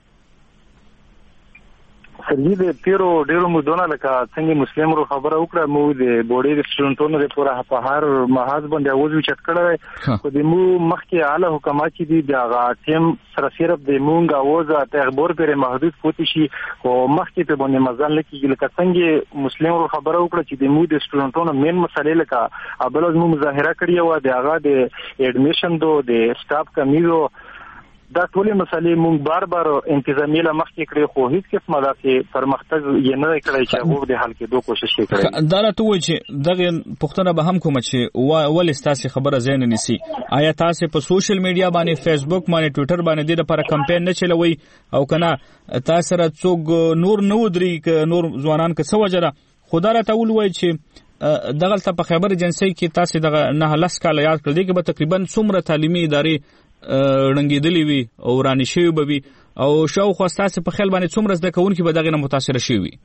سرجی د تیرو ډیرو مودونه لکه څنګه مسلم رو خبره وکړه، مو د بوډۍ د سټوډنټونو لپاره په هر محاذ باندې اوځو چت کړه خو د مو مخکې اعلی حکومت چې دی دغه ټیم سره صرف د مونږ اوازه ته خبر پرې محدود پوتې شي او مخکې په باندې مزل لکه لکه څنګه مسلم رو خبره وکړه چې د مو د سټوډنټونو مین مسلې لکه ابل مو مظاهره کړې و د هغه د اډمیشن دو د سټاف کمیو دا ټولې مسلې مونږ بار بار انتظامی له مخکې کړې خو هیڅ قسمه داسې پرمختګ یې نه کړی چې هغه د حل کېدو کوشش وکړي. دا راته وایي چې دغه پوښتنه به هم کوم چې ولې ستاسو خبره ځای نه نیسي؟ آیا تاسو په سوشل میډیا باندې فیسبوک باندې ټویټر باندې د لپاره کمپاین نه چلوي او کنه تاسو سره څوک نور نه ودري ک نور ځوانان ک څه وجره خدا راته وایي چې دغه په خبر ایجنسی کې تاسو دغه نه لس کال یاد کړل دي چې به تقریبا څومره تعلیمي ادارې رنګېدلې وي او راني شوی به وي او شاوخوا ستاسو په خیال باندې څومره زده کوونکي به دغه نه متاثر شي وي؟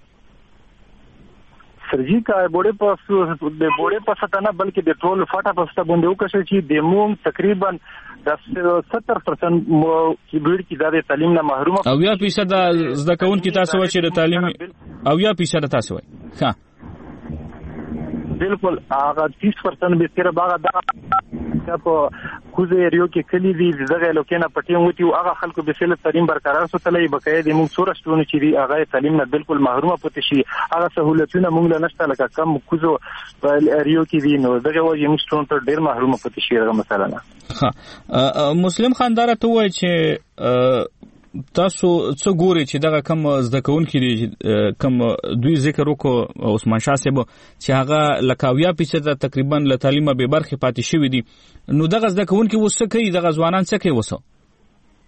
سرجی کا بوړې په ستنه بلکې د ټول فاټه په ست باندې وکړي چې د موږ تقریبا د 70% کیبړ کی د تعلیم نه محروم او 10% زده کوونکي تاسو چې د تعلیم او 10% تاسو وای. ها بالکل هغه 30% به تیر باغ دا په کوزه ایریو کې کلی دي دغه لوکینه پټیم وتی او هغه خلکو به سیل تعلیم برقرار ساتلې بقای د موږ سورشتونه چې دی هغه تعلیم نه بالکل محرومه پاتې شي. هغه سہولتونه موږ له نشته لکه کم کوزو په ایریو کې دي نو دغه وایي موږ ټول ډیر محرومه پاتې شي هغه مثلا نه. مسلم خاندار ته وایي چې تاسو څه ګوري چې دغه کم زده کوونکي دي کم دوی ذکر وکړو عثمان شاه صاحب چې هغه لکاویا پیسه تقریبا له تعلیمه به برخه پاتې شوی دي، نو دغه زده کوونکي وسه کوي دغه ځوانان څه کوي وسه؟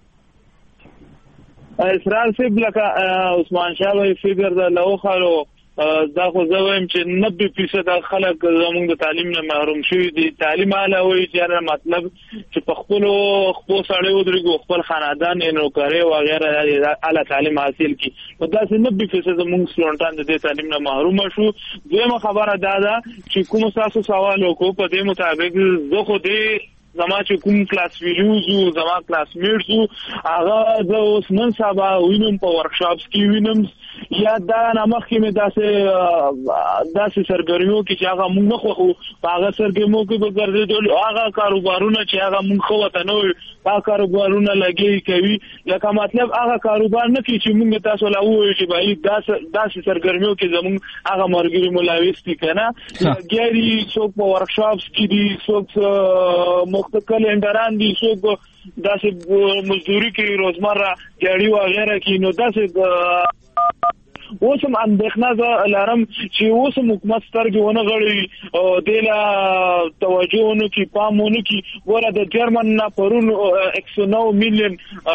اسرار صاحب لکه عثمان شاه وی فکر د لو خالو دا خو زه وایم چې 90% خلک زموږ د تعلیم نه محروم شوي دي. تعلیم اعلی وایي چې مطلب چې په خپلو سړی ودرېږو، خپل خاندان یې نوکرۍ وغیره اعلی تعلیم حاصل کړي. نو داسې 90% زموږ سټوډنټان د دې تعلیم نه محروم شو. دویمه خبره دا ده چې کوم تاسو سوال وکړو په دې مطابق زه خو دې زما چې کوم کلاس ویلیوزو زما کلاس میټزو هغه زه اوس نن سبا وینم په ورکشاپس کې وینم یا دا نامخ کې مې داسې سرګرمیو کې چې هغه موږ نه خوښو په هغه سرګرمیو کې به ګرځېدل، هغه کاروبارونه چې هغه موږ ښه ورته نه وي هغه کاروبارونه لګي کوي. لکه مطلب هغه کاروبار نه کوي چې موږ تاسو له ووایو چې بهي داسې سرګرمیو کې زموږ هغه ملګري ملاویس دي که نه لګیاري، څوک په ورکشاپس کې دي، څوک کلندران دي، څوک داسې مزدوري کوي روزمره دیاړي وغیره کې. نو داسې اوس هم اندېښنه زه لرم چې اوس هم حکومت سترګې ونه غړوي او دې له توجه ونه کړي، پام ونه کړي. ګوره د جرمن نه پرون 109 میلیون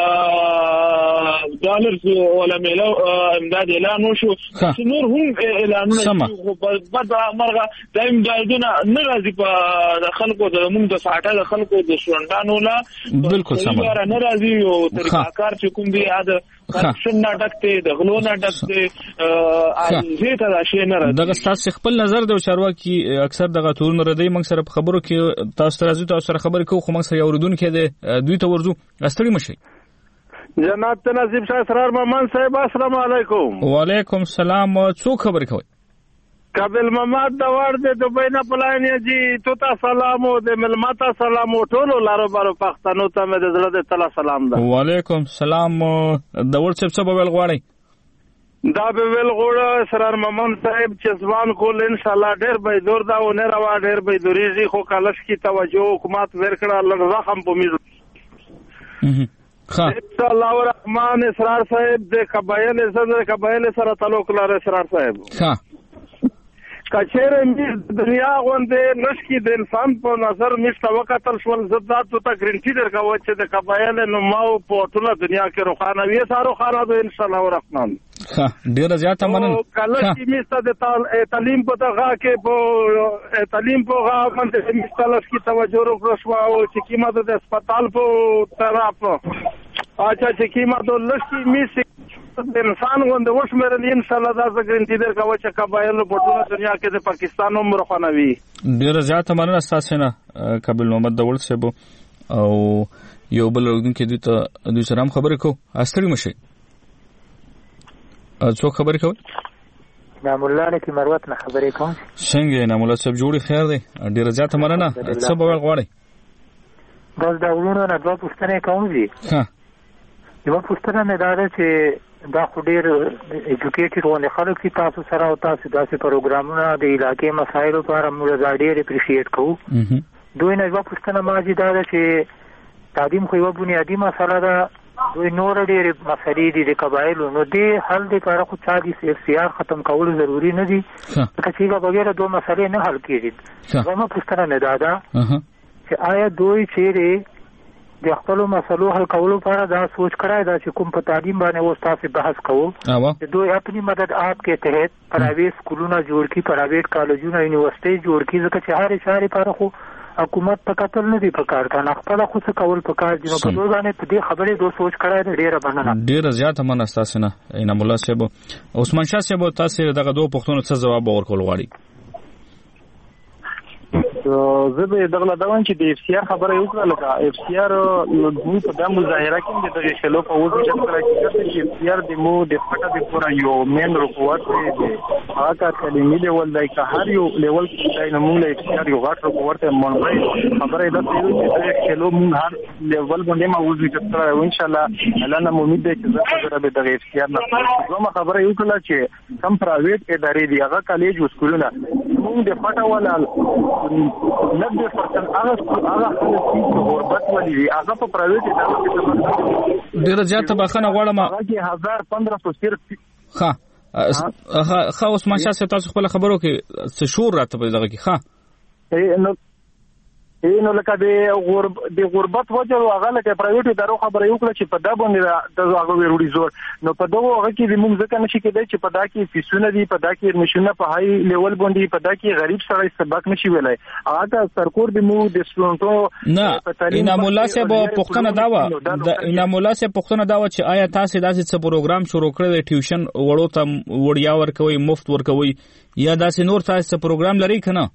ډالرز ولا امداد اعلان وشو، چې نور هم اعلانونه خو بد مرغه دا امدادونه نه راځي په د خلکو زموږ د ساټه د خلکو د سټوډنټانو لا بالکل سم نه راځي. او طریقه‌کار چې کوم دی دا کرپشن نه ډکته د غلو نه ډکته زه ته راشي نه راځي. دغه تاسو خپل نظر د چارواکي اکثر دغه تورونه ردی موږ سره په خبرو کې تاسو راځي تاسو سره خبرې کوو، خو موږ سره اوردون کې د دوی ته ورځو استړي مشي. جناب نصیب شاه اسرار محمد صاحب السلام علیکم. وعلیکم السلام. څوک خبرې کوي؟ قابل محمد دوار د دوبۍ نه پلاینه جی تو ته سلام او د ملمتا سلام او ټولو لارو بارو پښتنو ته مې د زړه د تعالی سلام ده. وعلیکم السلام. د ورڅ څه به ول غواړي؟ دا به ول غوړه سرار محمد صاحب چې ځوان کول ان شاء الله ډېر به دور دا و نه روا ډېر به دوریږي، خو کالش کی توجه حکومت ورکړه لږ زخم په میز. ان شاء الله الرحمن اسرار صاحب د قبایل سره تعلق لري. اسرار صاحب کچېره می دنیا غونډه نشکی د انسان په نظر مشته وکتل شول زدات ته ګرینټی درکاوه چې د قبایل نو ماو په ټوله دنیا کې روخانه وي سارو خانه ده ان شاء الله الرحمن. ډیر زیات مننه. کله چې میسته د تعلیم په دغه کې په تعلیم په هغه باندې مستلس کی توجه وکړو او چې قیمت د هسپتال په طرف اچھا چې قیمت لشي میسه د انسان غونډه وشمېرل ان شاء الله دا ګرینټی درکاوه چې قبایل په ټوله دنیا کې د پاکستان هم روخانه وي. ډیر زیات مننه تاسو نه قابل محمد دول صاحب او یو بل ورګن کې دوی سره هم خبرې کوو. استړي مشي. څوک خبرې کوي؟ نامولا نه کی مروت نه خبرې کوم. څنګه نامولا صاحب جوړي خیر دی؟ ډیر زیات مننه. څه به غواړي؟ بس دا ورونه نه دوه پوښتنې کوم دي. یو پوښتنه مې دا ده چې دا خو ډېر ایجوکیټډ ونه خلک چې تاسو سره او تاسو داسې پروګرامونه د علاقې مسایلو لپاره موږ ډېر اپریشیټ کوو. دوی نه یو پوښتنه ماجي دا ده چې تعلیم خو یو بنیادي مسله ده، دوی نور ډېرې مسلې دي د قبایلو، نو دې حل لپاره خو چا دي اختیار ختم کول ضروري نه دي ځکه چې بغیر دوه مسلې نه حل کېږي. دویمه پوښتنه مې دا ده چې آیا دوی چیرې د خپل مسلو حل کولو لپاره دا سوچ کړای دا چې کوم په تعلیم باندې اوس تاسو بحث کوو چې دوی خپل مدد آپ کے تحت پرایویټ سکولونه جوړ کړي، پرایویټ کالجونه یونیورسيټي جوړ کړي، ځکه چې هر شهر لپاره خو حکومت په قتل نه دی پکار کنه خپل خو څه کول پکار دي. نو په دوه باندې په دې خبرې دوه سوچ کړای ډیره مننه. ډیره زیاته مننه تاسو نه. انعام الله صاحب عثمان شاه صاحب تاسو دغه دوه پښتنو څه جواب ورکول غواړي؟ زه به دغه داون چې د اف سی آر خبره یو کړل کا اف سی آر نو دوی په دغه مظاهره کې د شلو په وځي چې کله چې اف سی آر د مو د پټه د پورا یو مین رپورټ دی هغه کلمې لیول دی که هر یو لیول کې د موږ اف سی آر یو غاټ رپورټ مونږ خبره ده چې د شلو موږ هر لیول باندې ما وځي چې ان شاء الله الله نه امید ده چې زه به د اف سی آر نه کومه خبره یو کړل چې کم پرایویټ ادارې دی هغه کالج او سکولونه موږ د پټه ولا 90% هغه خلک چې غربت ولې دي هغه په پرایویټ ادارو کې ډېر زیاته بخښنه غواړم. هغه 1500 صرف ښه عثمان شاه صاحب تاسو خپل خبرو کې څه شور راته په دغه کې ښه نو لکه د غربت وجه هغه لکه پرایویټ ادارو خبره یو کړه چې په دا باندې د هغه وروړي زور نو په دغه هغه کې د موږ ځکه نشي کېدای چې په دا کې فیسونه دي په دا کې ایډمیشن په هاي لیول باندې په دا کې غریب سره سبق نشي ویلای هغه سرکور د موږ د سټوډنټو نه انعام الله صاحب پوښتنه دا و چې آیا تاسو داسې څه پروګرام شروع کړی د ټیوشن وړو ته وړیا ورکوي مفت ورکوي یا داسې نور تاسو پروګرام لري کنه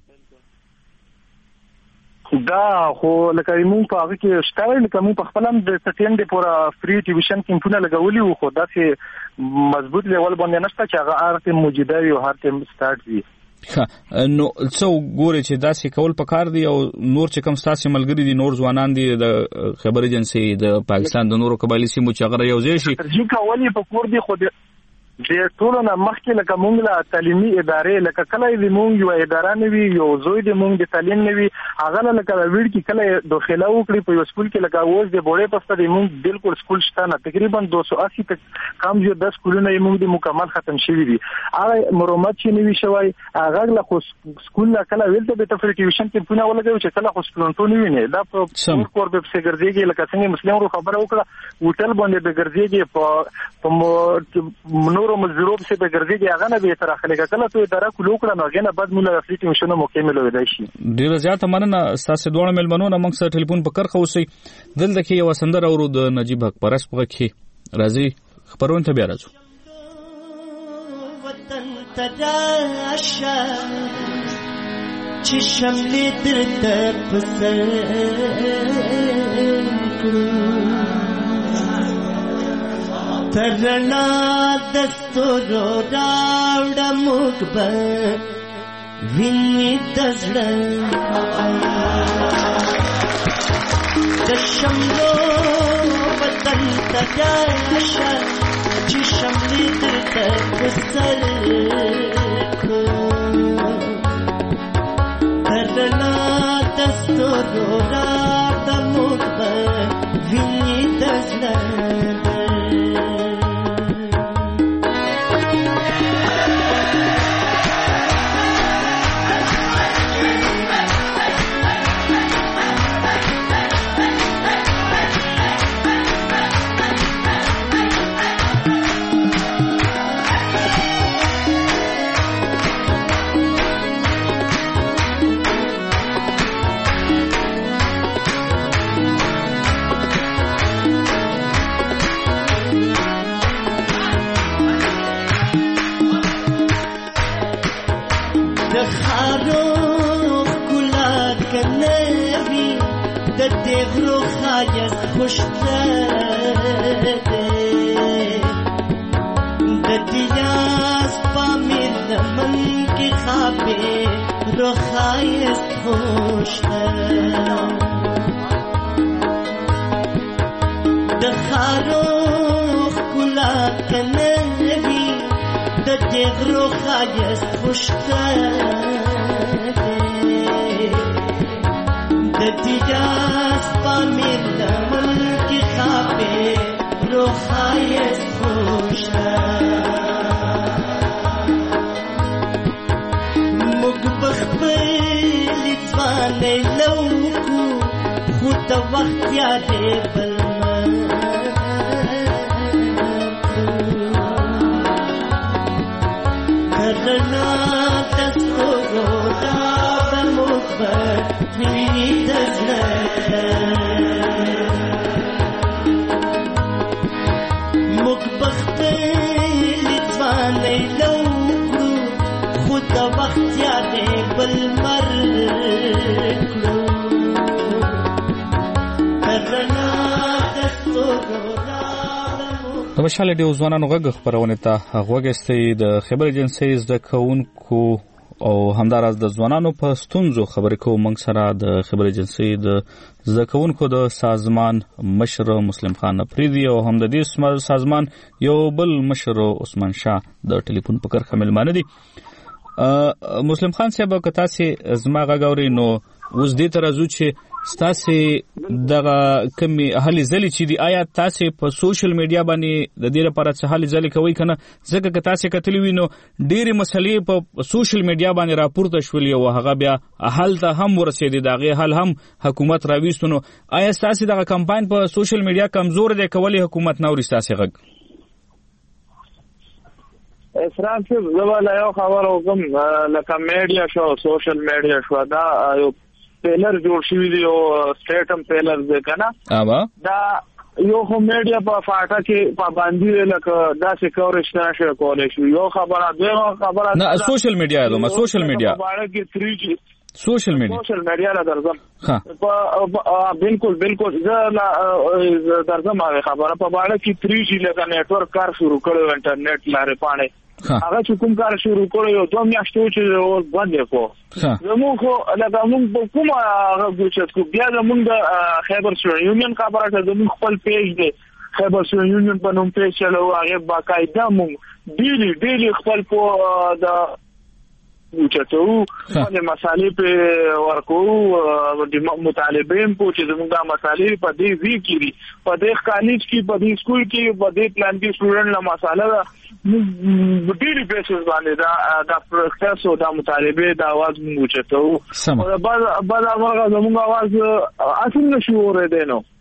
دا خو لکه موږ په هغه کې شته لکه موږ په خپل هم د سټینډ پورا فری ټیوشن کیمپونه لګولي وو خو دا چې مضبوط لیول باندې نشته چې هغه ارته موجوده وي او هر ټیم سٹارټ وي نو څو ګوري چې داسې کول پکار دی او نور چې کوم تاسو ملګری دي نور ځوانان دي د خبر ایجنسی د پاکستان د نورو قبایلی سیمو چې هغه یو ځای شي چې کولې په کور دي خو د ټولو نه مخکې لکه مونږ له تعلیمي ادارې لکه کله د مونږ یو اداره نوي یو زوی د مونږ د تعلیم نوي هغه لکه ویډ کې کله داخله وکړي په یو سکول کې لکه اوس د بوړې پسته د مونږ بالکل سکول شته نه تقریبا 280 تک کم یو 10 سکولونه مونږ د مکمل ختم شوی دي هغه مرمت چې نوي شوی هغه له سکول لا کله ویل ته د ټیوشن کې پونه ولګوي چې کله خو سټوډنټو نه ویني دا په کور به سګرځيږي لکه څنګه مسلمان رو خبره وکړه هوټل باندې به ګرځيږي په نورو مزروب سے به ګرځيږي هغه نه به تر اخلي کله ته اداره کولو کړه نو غنه بعد موږ د فلیټ مشنو مکمل ویدای شي ډیر زیاته مننه تاسو دوه ملمنو نه موږ سره ټلیفون په کرخه اوسئ دلته کې یو سندر اورو د نجیب حق پرس په کې راځي خبرونه ته بیا راځو وطن تداشه چې شملې درته پسر ترنا دستورو راوڑا مقبر وینی دزڑن دشملو وطن تجاشا چی شملی در بسر کو ترنا دستورو راوڑا مقبر وینی دزڑن دیغرو خایست خوشتر ددیاز پامیر من کی خوابی رو خایست خوشتر دخارو کلا کنوی دیغرو خایست خوشتر ددیاز پامیر من کی خوابی رو خایست خوشتر مقبخبلی زوانه لوکو خود وقت یاده بلمن کرنا دستو رودا بمقبر وینی دزرن مقبخبلی زوانه لوکو خود وقت یاده بلمر کرو د مشال ډیو ځوانانو غږ خبرونه ته غوږستې د خبر ایجنسیز د کونکو او همداراز د ځوانانو په ستونزو خبرې کوو موږ سره د خبر ایجنسی د زکونکو د سازمان مشر مسلم خان افریدي او هم د دې سازمان یو بل مشر عثمان شاه د ټلیفون په کرخه ملمانه دي مسلم خان صاحب که تاسو زما غږوري نو اوس دې ترازو چې ستاسو دغه کمی هلي ځلې چې دی آیا تاسو په سوشل میډیا باندې د دې لپاره څه هلي ځلې کوي کنه ځکه که تاسو کتلی وینو ډېری مسلې په سوشل میډیا باندې راپورته شولې او هغه بیا حل ته هم ورسېدي دغه حل هم حکومت راويستونو آیا تاسو دغه کمپاین په سوشل میډیا کمزور دی کولی حکومت نو رساسي غږ اسرار چې زواله یو خبر وکم لکه میډیا شو سوشل میډیا شو دا یو پیلر جوړ شوی دی او سټیټم پیلر دی کنه دا یو هم میډیا په فاټا کې پابندي لکه دا څه کورش نشه کولای شو یو خبره نه سوشل میډیا دا سوشل میډیا باندې کې 3G سوشل میډیا لا درځم بالکل زه درځم هغه خبره په باندې کې 3G لکه نتورک کار شروع کړو انټرنیټ لارې پانه هغه چې کوم کار شروع کړو یو دوه میاشتې چې باندې کو زموږ لکه موږ کومه غوښتل کو بیا موږ خیبر یونین خبره ته زموږ خپل پیج دی خیبر یونین په نوم پیج چلو هغه باقاعده موږ ډیلی خپل په د وچتو باندې مسالې په ورکو د مطالبین په چې زموږ د مسالې په دې وی کې په دې کالج کې په دې سکول کې په دې پلان کې سټوډنټ له مساله ډیلی بیسس باندې دا پروسس او دا مطالبه د आवाज موږ وچتو او بعد هغه زموږ आवाज اصل نشو ورته نو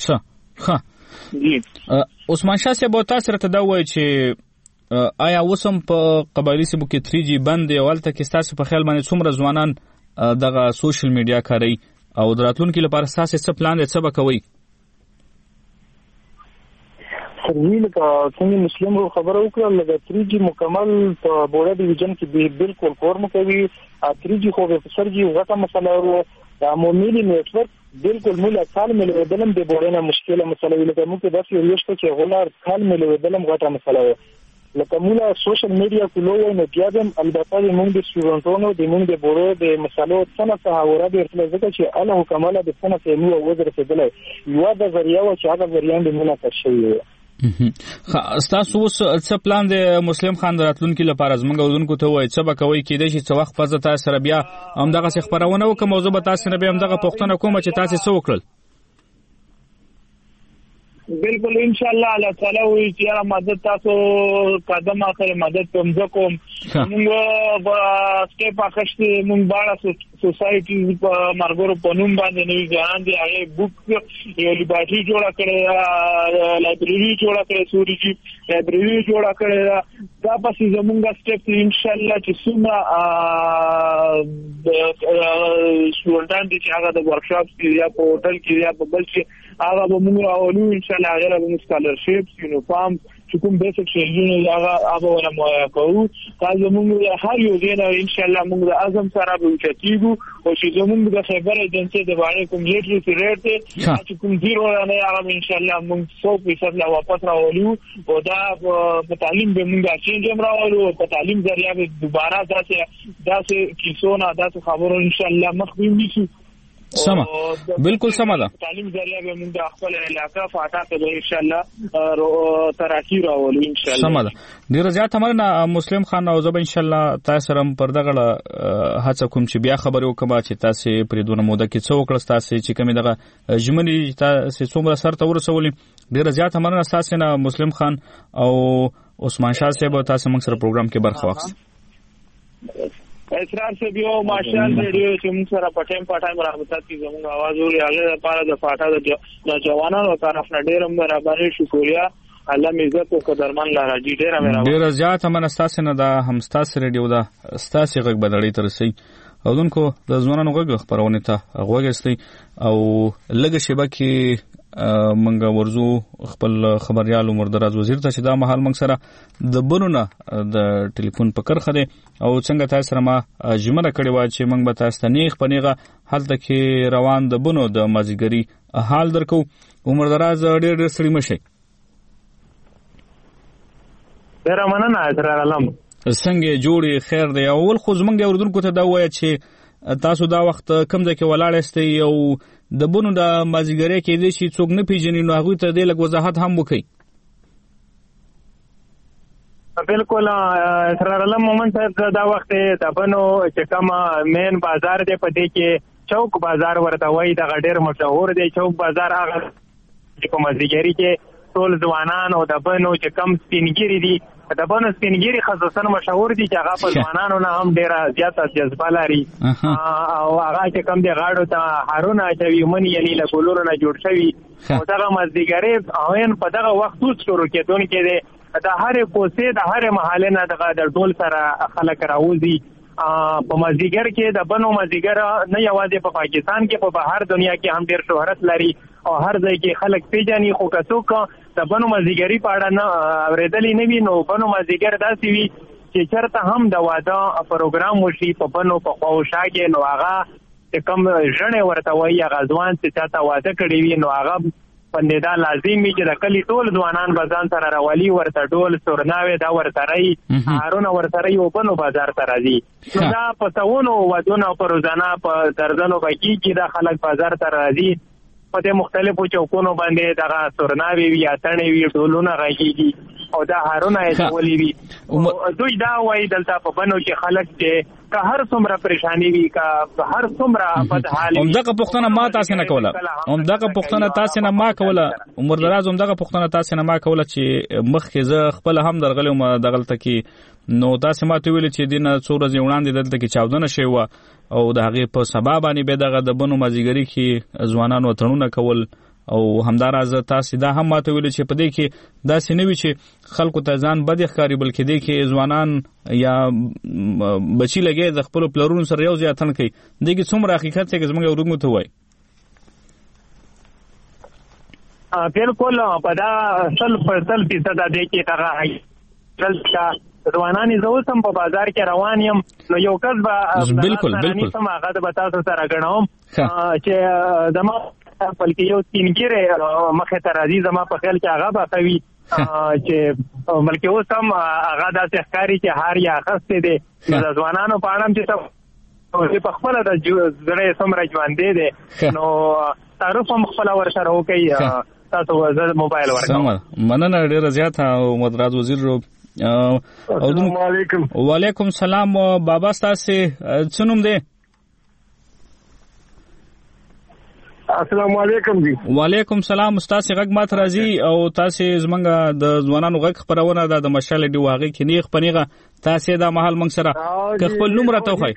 عثمان شاه صاحب تاسو ته دا وایي چې آیا وسم په قبایلی سیمو کې 3G بند دی ولته کې تاسو په خیال باندې څومره ځوانان دغه سوشل میډیا کوي او دراتونکو لپاره تاسو څه پلان دي څه وکوي سرویل کا څنګه مسلم رو خبره وکړه لکه 3G مکمل په بوړه ډیویژن کې بالکل کورم کوي 3G خو په سرجی غټه مسله ورو د موبایل نتورک بالکل مولا کال ملي ودلم د بوړه نه مشکله مسله ویل کوم کې داسې یو شته چې غلار کال ملي ودلم غټه مسله لکه مولا سوشل میډیا کولو نه پیادم البته موږ د سټوډنټونو د موږ د بورو د مسالو څنګه حواله د ارتباط ځکه چې الله حکماله د څنګه په نو وزر څه یو د ذریعہ او چې هغه ذریعہ د مولا تشوي تاسو څه پلان د مسلم خان دراتلونکو لپاره زموږ ودونکو ته وایي څه به کوي کېدای شي څه وخت پزه تاسو سره بیا هم دغه څه خبرونه وکړو موضوع به تاسو نه به هم دغه پښتنه کوم چې تاسو څه وکړل بالکل ان شاء الله الله تعالی وی چې مدد تاسو قدم اخر مدد کوم کوم موږ سټیپ اخستې موږ باندې سوسایټي په مرګورو پنوم باندې نوې ځان دي هغه بوک یو لیبرټي جوړه کړې لایبرری جوړه کړې سوريجي لایبرری جوړه کړې دا پسې زموږ سټیپ ان شاء الله چې څومره سټوډنټ دي چې هغه د ورکشاپ کې یا په هوټل کې یا په بل کې هغه به موږ راولو ان شاء الله هغه به سکالرشیپس یونیفارم چې کوم بیسیک شیزونه هغه ولا مو کوو تاسو موږ هر یو دین ان شاء الله موږ د اعظم سره به چتیګو او چې زموږ د خیبر ایجنسی د باندې کوم لیټریسي ریټ چې کوم زیرو نه هغه ان شاء الله موږ 100% لا واپس راولو او دا په تعلیم به موږ چینج راولو په تعلیم ذریعہ به دوباره داسې کیسونه داسې خبرو ان شاء الله مخکې نیسو سما بالکل سما ده تعلیم ذریعہ به موږ د خپل علاقې فاټا ته ان شاء الله ترقی راولو ان شاء الله سما ده ډیر زیات مرنه مسلم خان او زب ان شاء الله تاسو رم پر دغه هڅه کوم چې بیا خبرو کوم چې تاسو پر دونه موده کې څو کړل تاسو چې کوم دغه جملي تاسو څومره سر ته ورسولې ډیر زیات مرنه تاسو نه مسلم خان او عثمان شاه صاحب تاسو موږ سره پروګرام کې برخه واخیسته اسرار سے بیو ماشال ریډیو چې موږ سره پټایم رابطه کی زموږ आवाज وري هغه لپاره د فاټا د جوانانو طرف نه ډیر برابرۍ شکریا الله عزت او قدرمن لاره ډیر مهرباني ډیر زیات من استاسه نه د همستاس ریډیو دا استاسه غږ بدړی ترسي او دونکو د ځوانانو غږ خبرونه ته غوږستي او لږ شبکه منګه ورزو خپل خبريال عمر دراز وزیر ته چې دا مهال منګ سره د بنونه د ټلیفون په کرخه دي او څنګه تاسو سره ما جمله کړې و چې منګ به تاسو نیغ پنیغه حالت کې روان د بنو د مازیګری حال درکو عمر دراز ډېر سړی مشي ډېر مننه اسرار علم څنګه جوړي خیر دی اول خو زمنګ د اردن کو ته دا وایي چې تاسو دا وخت کم ځکه ولاړ استئ او د بونو د مازیګری کې دي چې څوک نه پیژني نو هغه ته د لږ وضاحت هم وکړي بالکل اسرار علم مومن صاحب دا وخت د بنو چې کوم مین بازار دی په دې کې چوک بازار ورته وایي دغه ډېر مشهور دی. چوک بازار هغه چې په مازدیګري کې ټول ځوانان او د بنو چې کم سپینګیري دي د بنو سپینګیري خصوصا مشهور دي چې هغه په ځوانانو نه هم ډېره زیاته جذبه لري او هغه چې کم دی غاړو ته هارونه اچوي مني یعنې له ګلونو نه جوړ شوي او دغه مازدیګري اوین په دغه وخت اوس شروع کېدونکی دی. د هرې کوڅې د هرې محلې نه دغه د ډول سره خلک راوځي په مازدیګر کې. د بنو مازدیګر نه یوازې په پاکستان کې په بهر دنیا کې هم ډېر شهرت لري او هر ځای کې خلک پیژني. خو که څوک د بنو مازدیګري په اړه نه اورېدلی نه وي نو بنو مازدیګر داسې وي چې چېرته هم د واده پروګرام وشي په بنو په خواوشا کې نو هغه چې کوم ژڼې ورته وایي هغه ځوان چې چا ته واده کړی وي نو هغه پندې دا لازم وي چې د کلي ټول ځوانان به ځان سره راولي ورته ډول سورناوې دا ورته رایي هارونه ورته رایي او بنو بازار ته راځي. نو دا په سوونو ودونه په روزانه په درځنو به کېږي دا خلک بازار ته راځي په دې مختلفو چوکونو باندې دغه سورناوې وي اتڼې وي ډولونه غږېږي او دا هارونه یې اچولي وي. دوی دا وایي دلته په بنو کې خلک چې که هر څومره پریشانی وي که هر څومره بد حال وي. همدغه پوښتنه ما تاسې نه کوله عمر دراز همدغه پوښتنه تاسې نه ما کوله چې مخکې زه خپله هم درغلی وم دغلته کې نو تاسې ما ته ویلې چې دې نه څو ورځې وړاندې دلته کې چاودنه شوې وه او د هغې په سبا باندې بیا دغه د بنو مازدیګري کې ځوانانو تړونه کول او همداراز تاسې دا هم ما ته ویلې چې په دې کې داسې نه وي چې خلکو ته ځان بد ښکاري بلکې دې کې ځوانان یا بچي لګي د خپلو پلرونو سره یو ځای اتڼ کوي. دې کې څومره حقیقت دی که زموږ اورونکو ته وایي؟ بالکل په دا 100% دی کې هغه ځوانان زه اوس هم په بازار کې روان یم نو یو کس به بالکل هغه به تاسو سره ګڼوم چې زما بلکې یو سپینګیری مخې ته راځي زما په خیال کې هغه به کوي چې بلکې اوس هم هغه داسې ښکاري چې هار یې اخیستی دی. د ځوانانو په اړه هم چې په خپله د زړه یې څومره ژوندی دی نو تعارف هم خپله ورسره وکړي. تاسو زه موبایل ورکوم. مننه ډېره زیاته مدراز وزیر. السلام علیکم. وعلیکم السلام. بابا ستاسې څه نوم دی؟ السلام علیکم جی. وعلیکم السلام. ستاسې غږ ماته راځي او تاسې زمونږ د ځوانانو غږ خپرونه ده د مشال ډي هغې کې نیغ په نیغه تاسې دا مهال موږ سره که خپل نوم راته وښایي.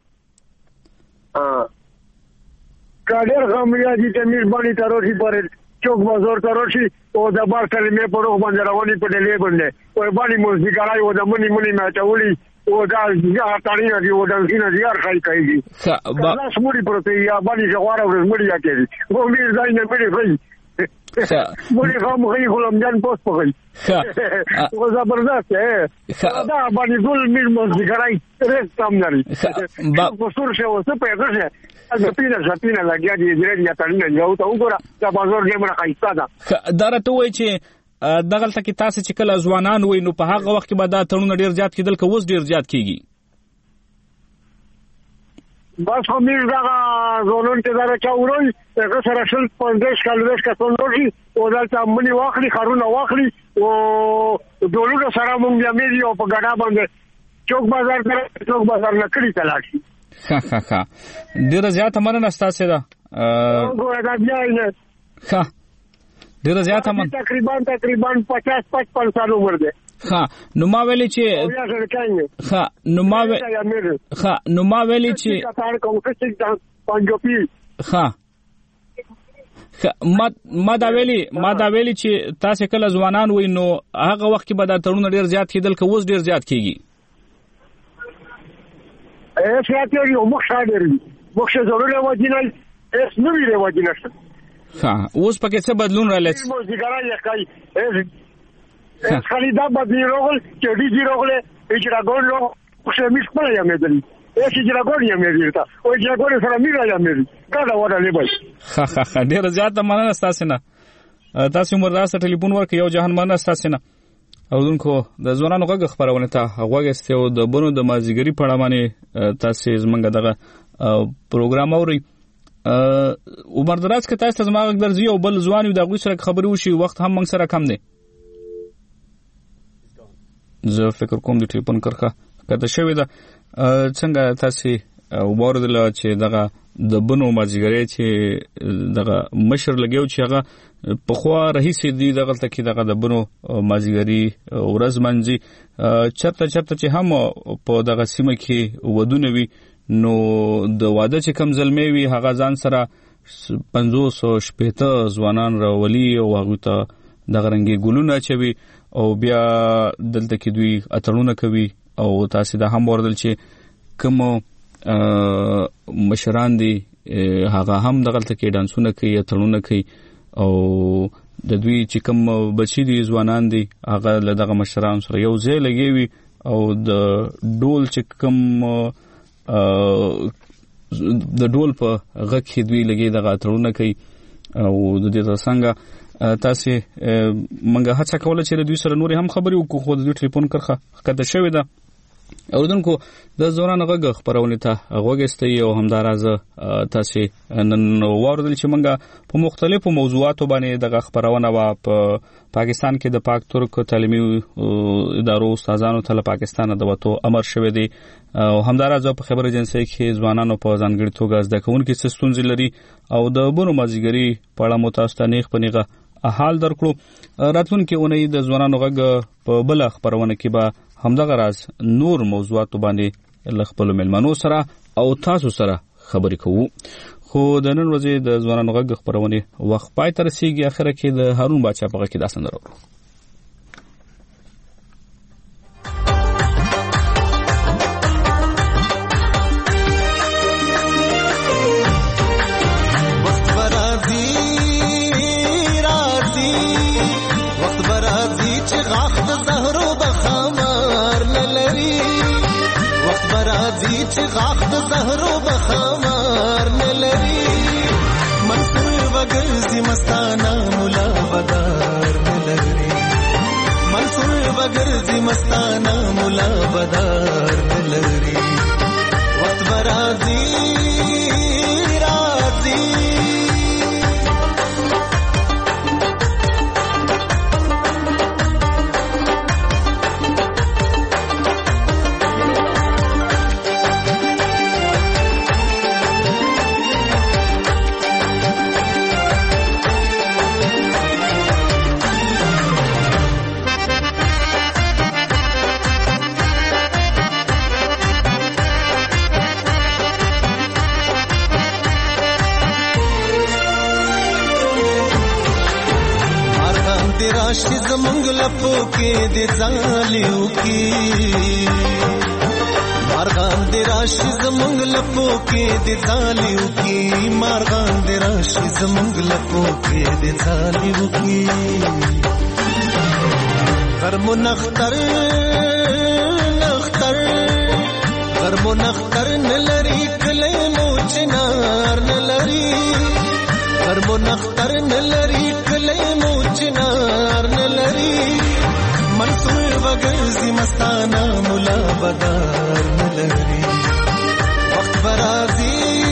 که ډېر غم یادي ته میرباني ته راشي پر چوک بازار ته راشي او د بار کلمې په روغ باندې رواني په ډلې باندې ورباندې موسیقارای او د منی مې اچولي او دا هغه دي او د سینه زیار خای کوي دا سموري پروتې یا باندې جواره ورمړي یا کوي او مې ځای نه پېږي موري هم غي غلام جان پوس پغی او زبردست دا باندې ګل میر موسیقارای رې تام نری په سور شه او څه پیدا شه ځپینه لګیا دي درې یا تړنه یو ته وګوره دا بازار دې مړه خایسته ده. دا راته وایي چې دغلته کې تاسې چې کله ځوانان وي نو په هغه وخت کې به دا تړونه ډېر زیات کېدل که اوس ډېر زیات کېږي؟ بس خو میر دغه ځوانان چې دا چا وروي هغه سره شل 15 کال کسان نوري او دلته منی واخلي خارونه واخلي او ډولونه سره مونږ بیا مې یو په ګډا باندې چوک بازار نه کړی تلاړ شي. ښه ډېره زیاته مننه ستاسې ده. ډېره زیاته مننه. تقریبا 50-55 سال عمر دی. نو ما ویلي چې نو ما ویلي چې ما دا ویلي چې تاسې کله ځوانان وي نو هغه وخت کې به دا تړونه ډېر زیات کېدل که اوس ډېر زیات کېږي؟ اوس پکې څه بدلون راغلی؟ خلیدا بدلی راغل چې ډیجی راغله اجراګون نو څه مش په یا مېدل اجراګون یا مېدل تا او اجراګون سره میرا یا مېدل دا وړه لبای. ډېر زیات مننه ستاسو نه. تاسو عمر راست ټلیفون ورکړ یو جهان مننه ستاسو نه. اودونکو د ځوانانو غږ خبرونه ته غوږ استیو د بنو د مازیګری پړه باندې تاسو زمونږ دغه پروګرام اوري. عمر دراز که تاسو زما غږ درځي او بل ځوان د غوښ سره خبرو وشي وخت هم موږ سره کم دی. زه فکر کوم د ټلیفون کرخه کته شوې ده. څنګه تاسو وبوردل چې دغه د بنو مازیګری چې دغه مشر لګیو چې هغه په خوا رئیس دی دغه تکي دغه د بنو مازیګری ورځ منځي چرته چې هم په دغه سیمه کې ودونه وي نو د واده چې کم زلمې وي هغه ځان سره 560 ځوانان راولي او هغه ته دغه رنګي ګلونه چوي او بیا دلته کې دوی اتړونه کوي او تاسو دا هم وردل چې کوم مشران دي هغه هم دغه کې ډانسونه کوي اتړونه کوي او د دوی چې کوم بچی دي ځوانان دي هغه له دغه مشران سره یو ځای لګوي او د ډول چې کوم د ډول په غږ کې دوی لګي دغه اتړونه کوي او د دې څنګه تاسو منګه هڅه کوله چې دوی سره نور هم خبري وکړو خو د دوی ټلیفون کرخه کده شوې ده اوردونکو د زوران غږ خبرونه ته غوګستي او همدارازه تاسو نن وردل چې منګه په مختلفو موضوعاتو باندې د خبرونه وا په پاکستان کې د پاک ترک تعلیمي ادارو استادانو ته پاکستان د وته امر شوه دی او همدارازه په خبر ایجنسی کې ځوانانو په ځانګړي توګه زده کوونکو څه ستونزې لري او د بونو مازیګری په اړه متاسفانه خپنیغه حال درکړو راتلونکي اونۍ د ځوانانو غږ په بل خبرونه کې به همدغه راز نور موضوعات باندې خپل ملمنو سره او تاسو سره خبرې کوو خو د نن ورځې د ځوانانو غږ خبرونه وخت پای تر رسیدي اخره کې د هارون بادشاہ په کې داسن درو چې غاخ د زهرو بخمار نلري منصور وګرځي مستانه مولا بدار نلري منصور وګرځي مستانه مولا بدار نلري وخت برازي راشي زمونږ لپو کې د ځالیو کې مارغان د راشي زمونږ لپو کې د ځالیو کې مارغان د راشي زمونږ لپو کې د ځالیو کې غرم نختر غرم نختر نلري کله مو چنار نلري غرم نختر نلري کله مو چنار نلري منصور وګرځي مستانه مولا بدار نلري وخت برازي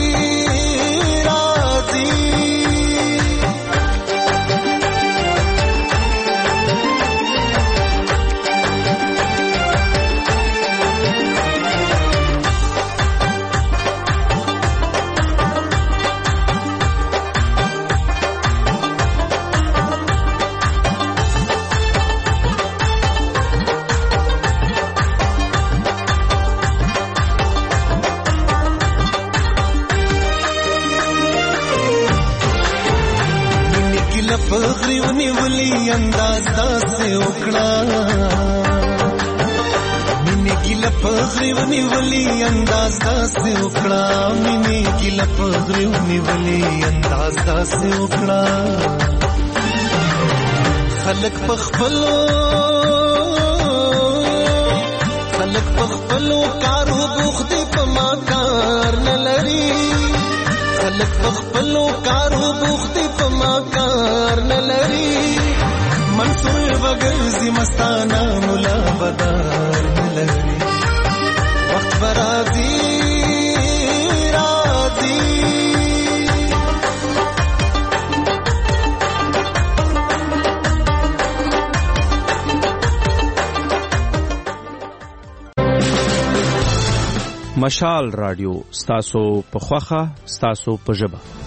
فخری ونیولی انداز داسې وکړه مینې ګیله فخری ونیولی انداز داسې وکړه مینې ګیله فخری ونیولی انداز داسې وکړه خلک په خپلو کارو بوخت دي په ما کار نه لري خلک په خپلو کارو بوخت دي په ما کار نه لري منصور وګرځي مستانه مولا بدار نه لري وخت برازي مشال رادیو ستاسو په خوخه ستاسو په ژبه.